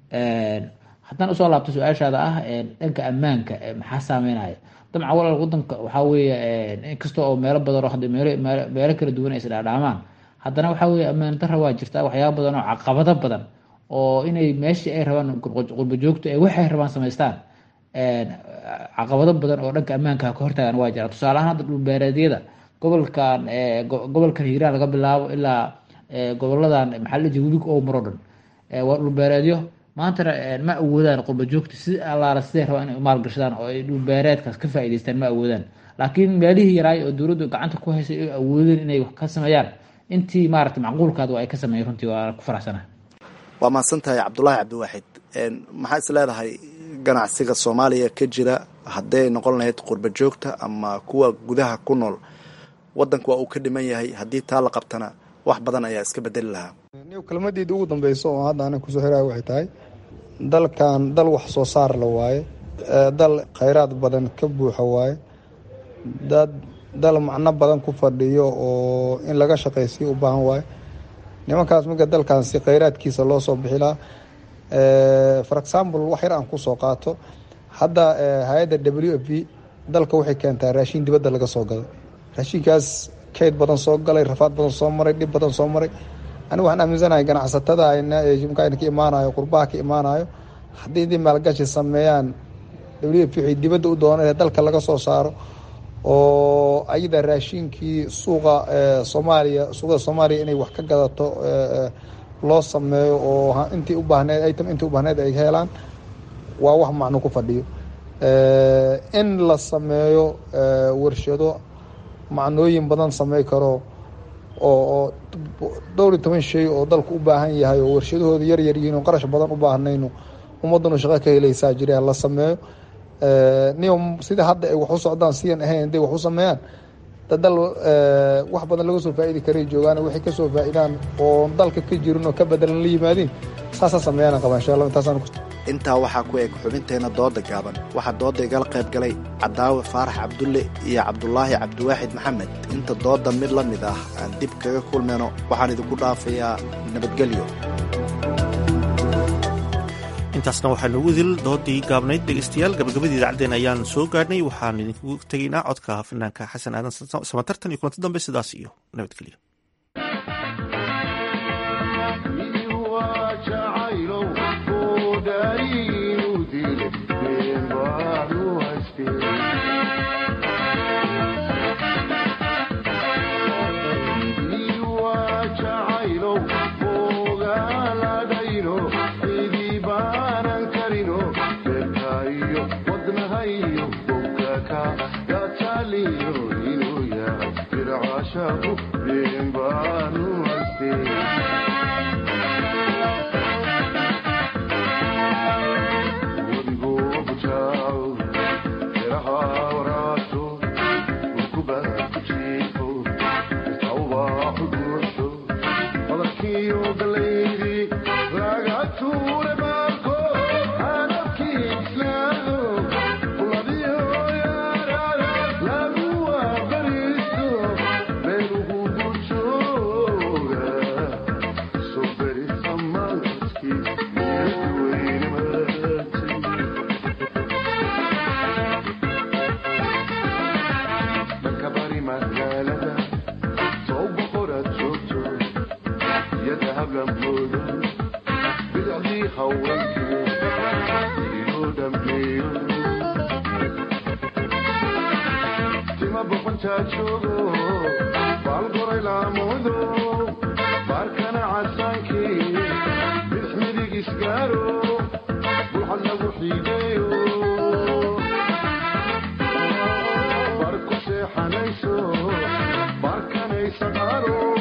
haddaan usoo laabto su-aashaada ah dhanka ammaanka maxaa saameynaya, dabcan walaal wadanka waxaa weeye inkasta oo meelo badan oo hadda meelo meelo kala duwan ay isdhaadhaamaan, haddana waxaa weeye ammaan darra waa jirtaa waxyaaba badan oo caqabado badan oo inay meeshii ay rabaan qurba joogto ee waxay rabaan samaystaan caqabado badan oo dhanka ammaanka ka hortaagan waa jira. tusaale ahaan hadda dhulbeereedyada gobolkan gobolkan hiiraan laga bilaabo ilaa goboladan maxaa la jiray webiga oo maro dhan waa dhulbeereedyo maantana ma awoodaan qurba joogta si allaala siday rabaan inay maalgashadaan oo ay dhulbeereedkaas ka faa'iidaystaan ma awoodaan. laakiin meelihii yaraay oo dowladdu gacanta ku haysay ay awoodeen inay wax ka sameeyaan intii maaragtay macquulkaad waa ay ka sameeyeen runtii waa ku faraxsanahay. waa mahadsan tahay cabdulaahi cabdiwaaxid. maxaa is leedahay ganacsiga soomaaliya ka jira hadday noqon lahayd qurba joogta ama kuwa gudaha ku nool wadanka waa uu ka dhiman yahay, haddii taa la qabtana wax badan ayaa iska bedeli lahaa. kelmadeeda ugu dambeyso oo hadda ana kusoo xiraayo waxay tahay dalkan dal wax soo saar la waaye, dal khayraad badan ka buuxa waaye, dad dal macno badan ku fadhiyo oo in laga shaqaysiyo u baahan waaye. nimankaas marka dalkan si khayraadkiisa loo soo bixi lahaa, for example wax yar aan kusoo qaato hadda hay-adda w f p dalka waxay keentaa raashin dibadda laga soo gado. raashinkaas kayd badan soo galay, rafaad badan soo maray, dhib badan soo maray. aniga waxaan aaminsanahay ganacsatada jimkaayna ka imaanayo qurbaha ka imaanayo haddii dii maalgashi sameeyaan w f p waxay dibadda u doonaan dalka laga soo saaro oo ayada raashinkii suuqa soomaaliya suuqada soomaaliya inay wax ka gadato loo sameeyo oo intii u baahneed item intii u baahneed ay helaan waa wax macno ku fadhiyo. in la sameeyo warshado macnooyin badan samey karo oo dhowr iyo toban shay oo dalku u baahan yahay oo warshadahooda yar yar yihiin oo qarash badan u baahnayno ummadanu shaqo ka helaysaa jira la sameeyo. niyo sida hadda ay wax u socdaan siyan ahayn haday wax u sameeyaan dadal wax badan laga soo faa'iidi karay joogaan waxay ka soo faa'iidaan oo dalka ka jirin oo ka bedelan la yimaadeen saasa sameeyaan qaba insha Allah intaasaan ku intaa waxaa ku eg xubinteena dooda gaaban. waxaa dooda igala qayb galay Cadaawe Faarax Cabdulle iyo Cabdulaahi Cabdiwaaxid Maxamed. inta dooda mid la mid ah aan dib kaga kulmeyno waxaan idinku dhaafayaa nabadgelyo. intaasna waxaa noogu dil doodii gaabnayd. dhegeystayaal gabagabadii idaacadeen ayaan soo gaadhnay. waxaan idinku tegaynaa codka finaanka xasan aadan samatartan iyo kulanti dambe sidaas iyo nabadgelyo. barkanaysa qaaro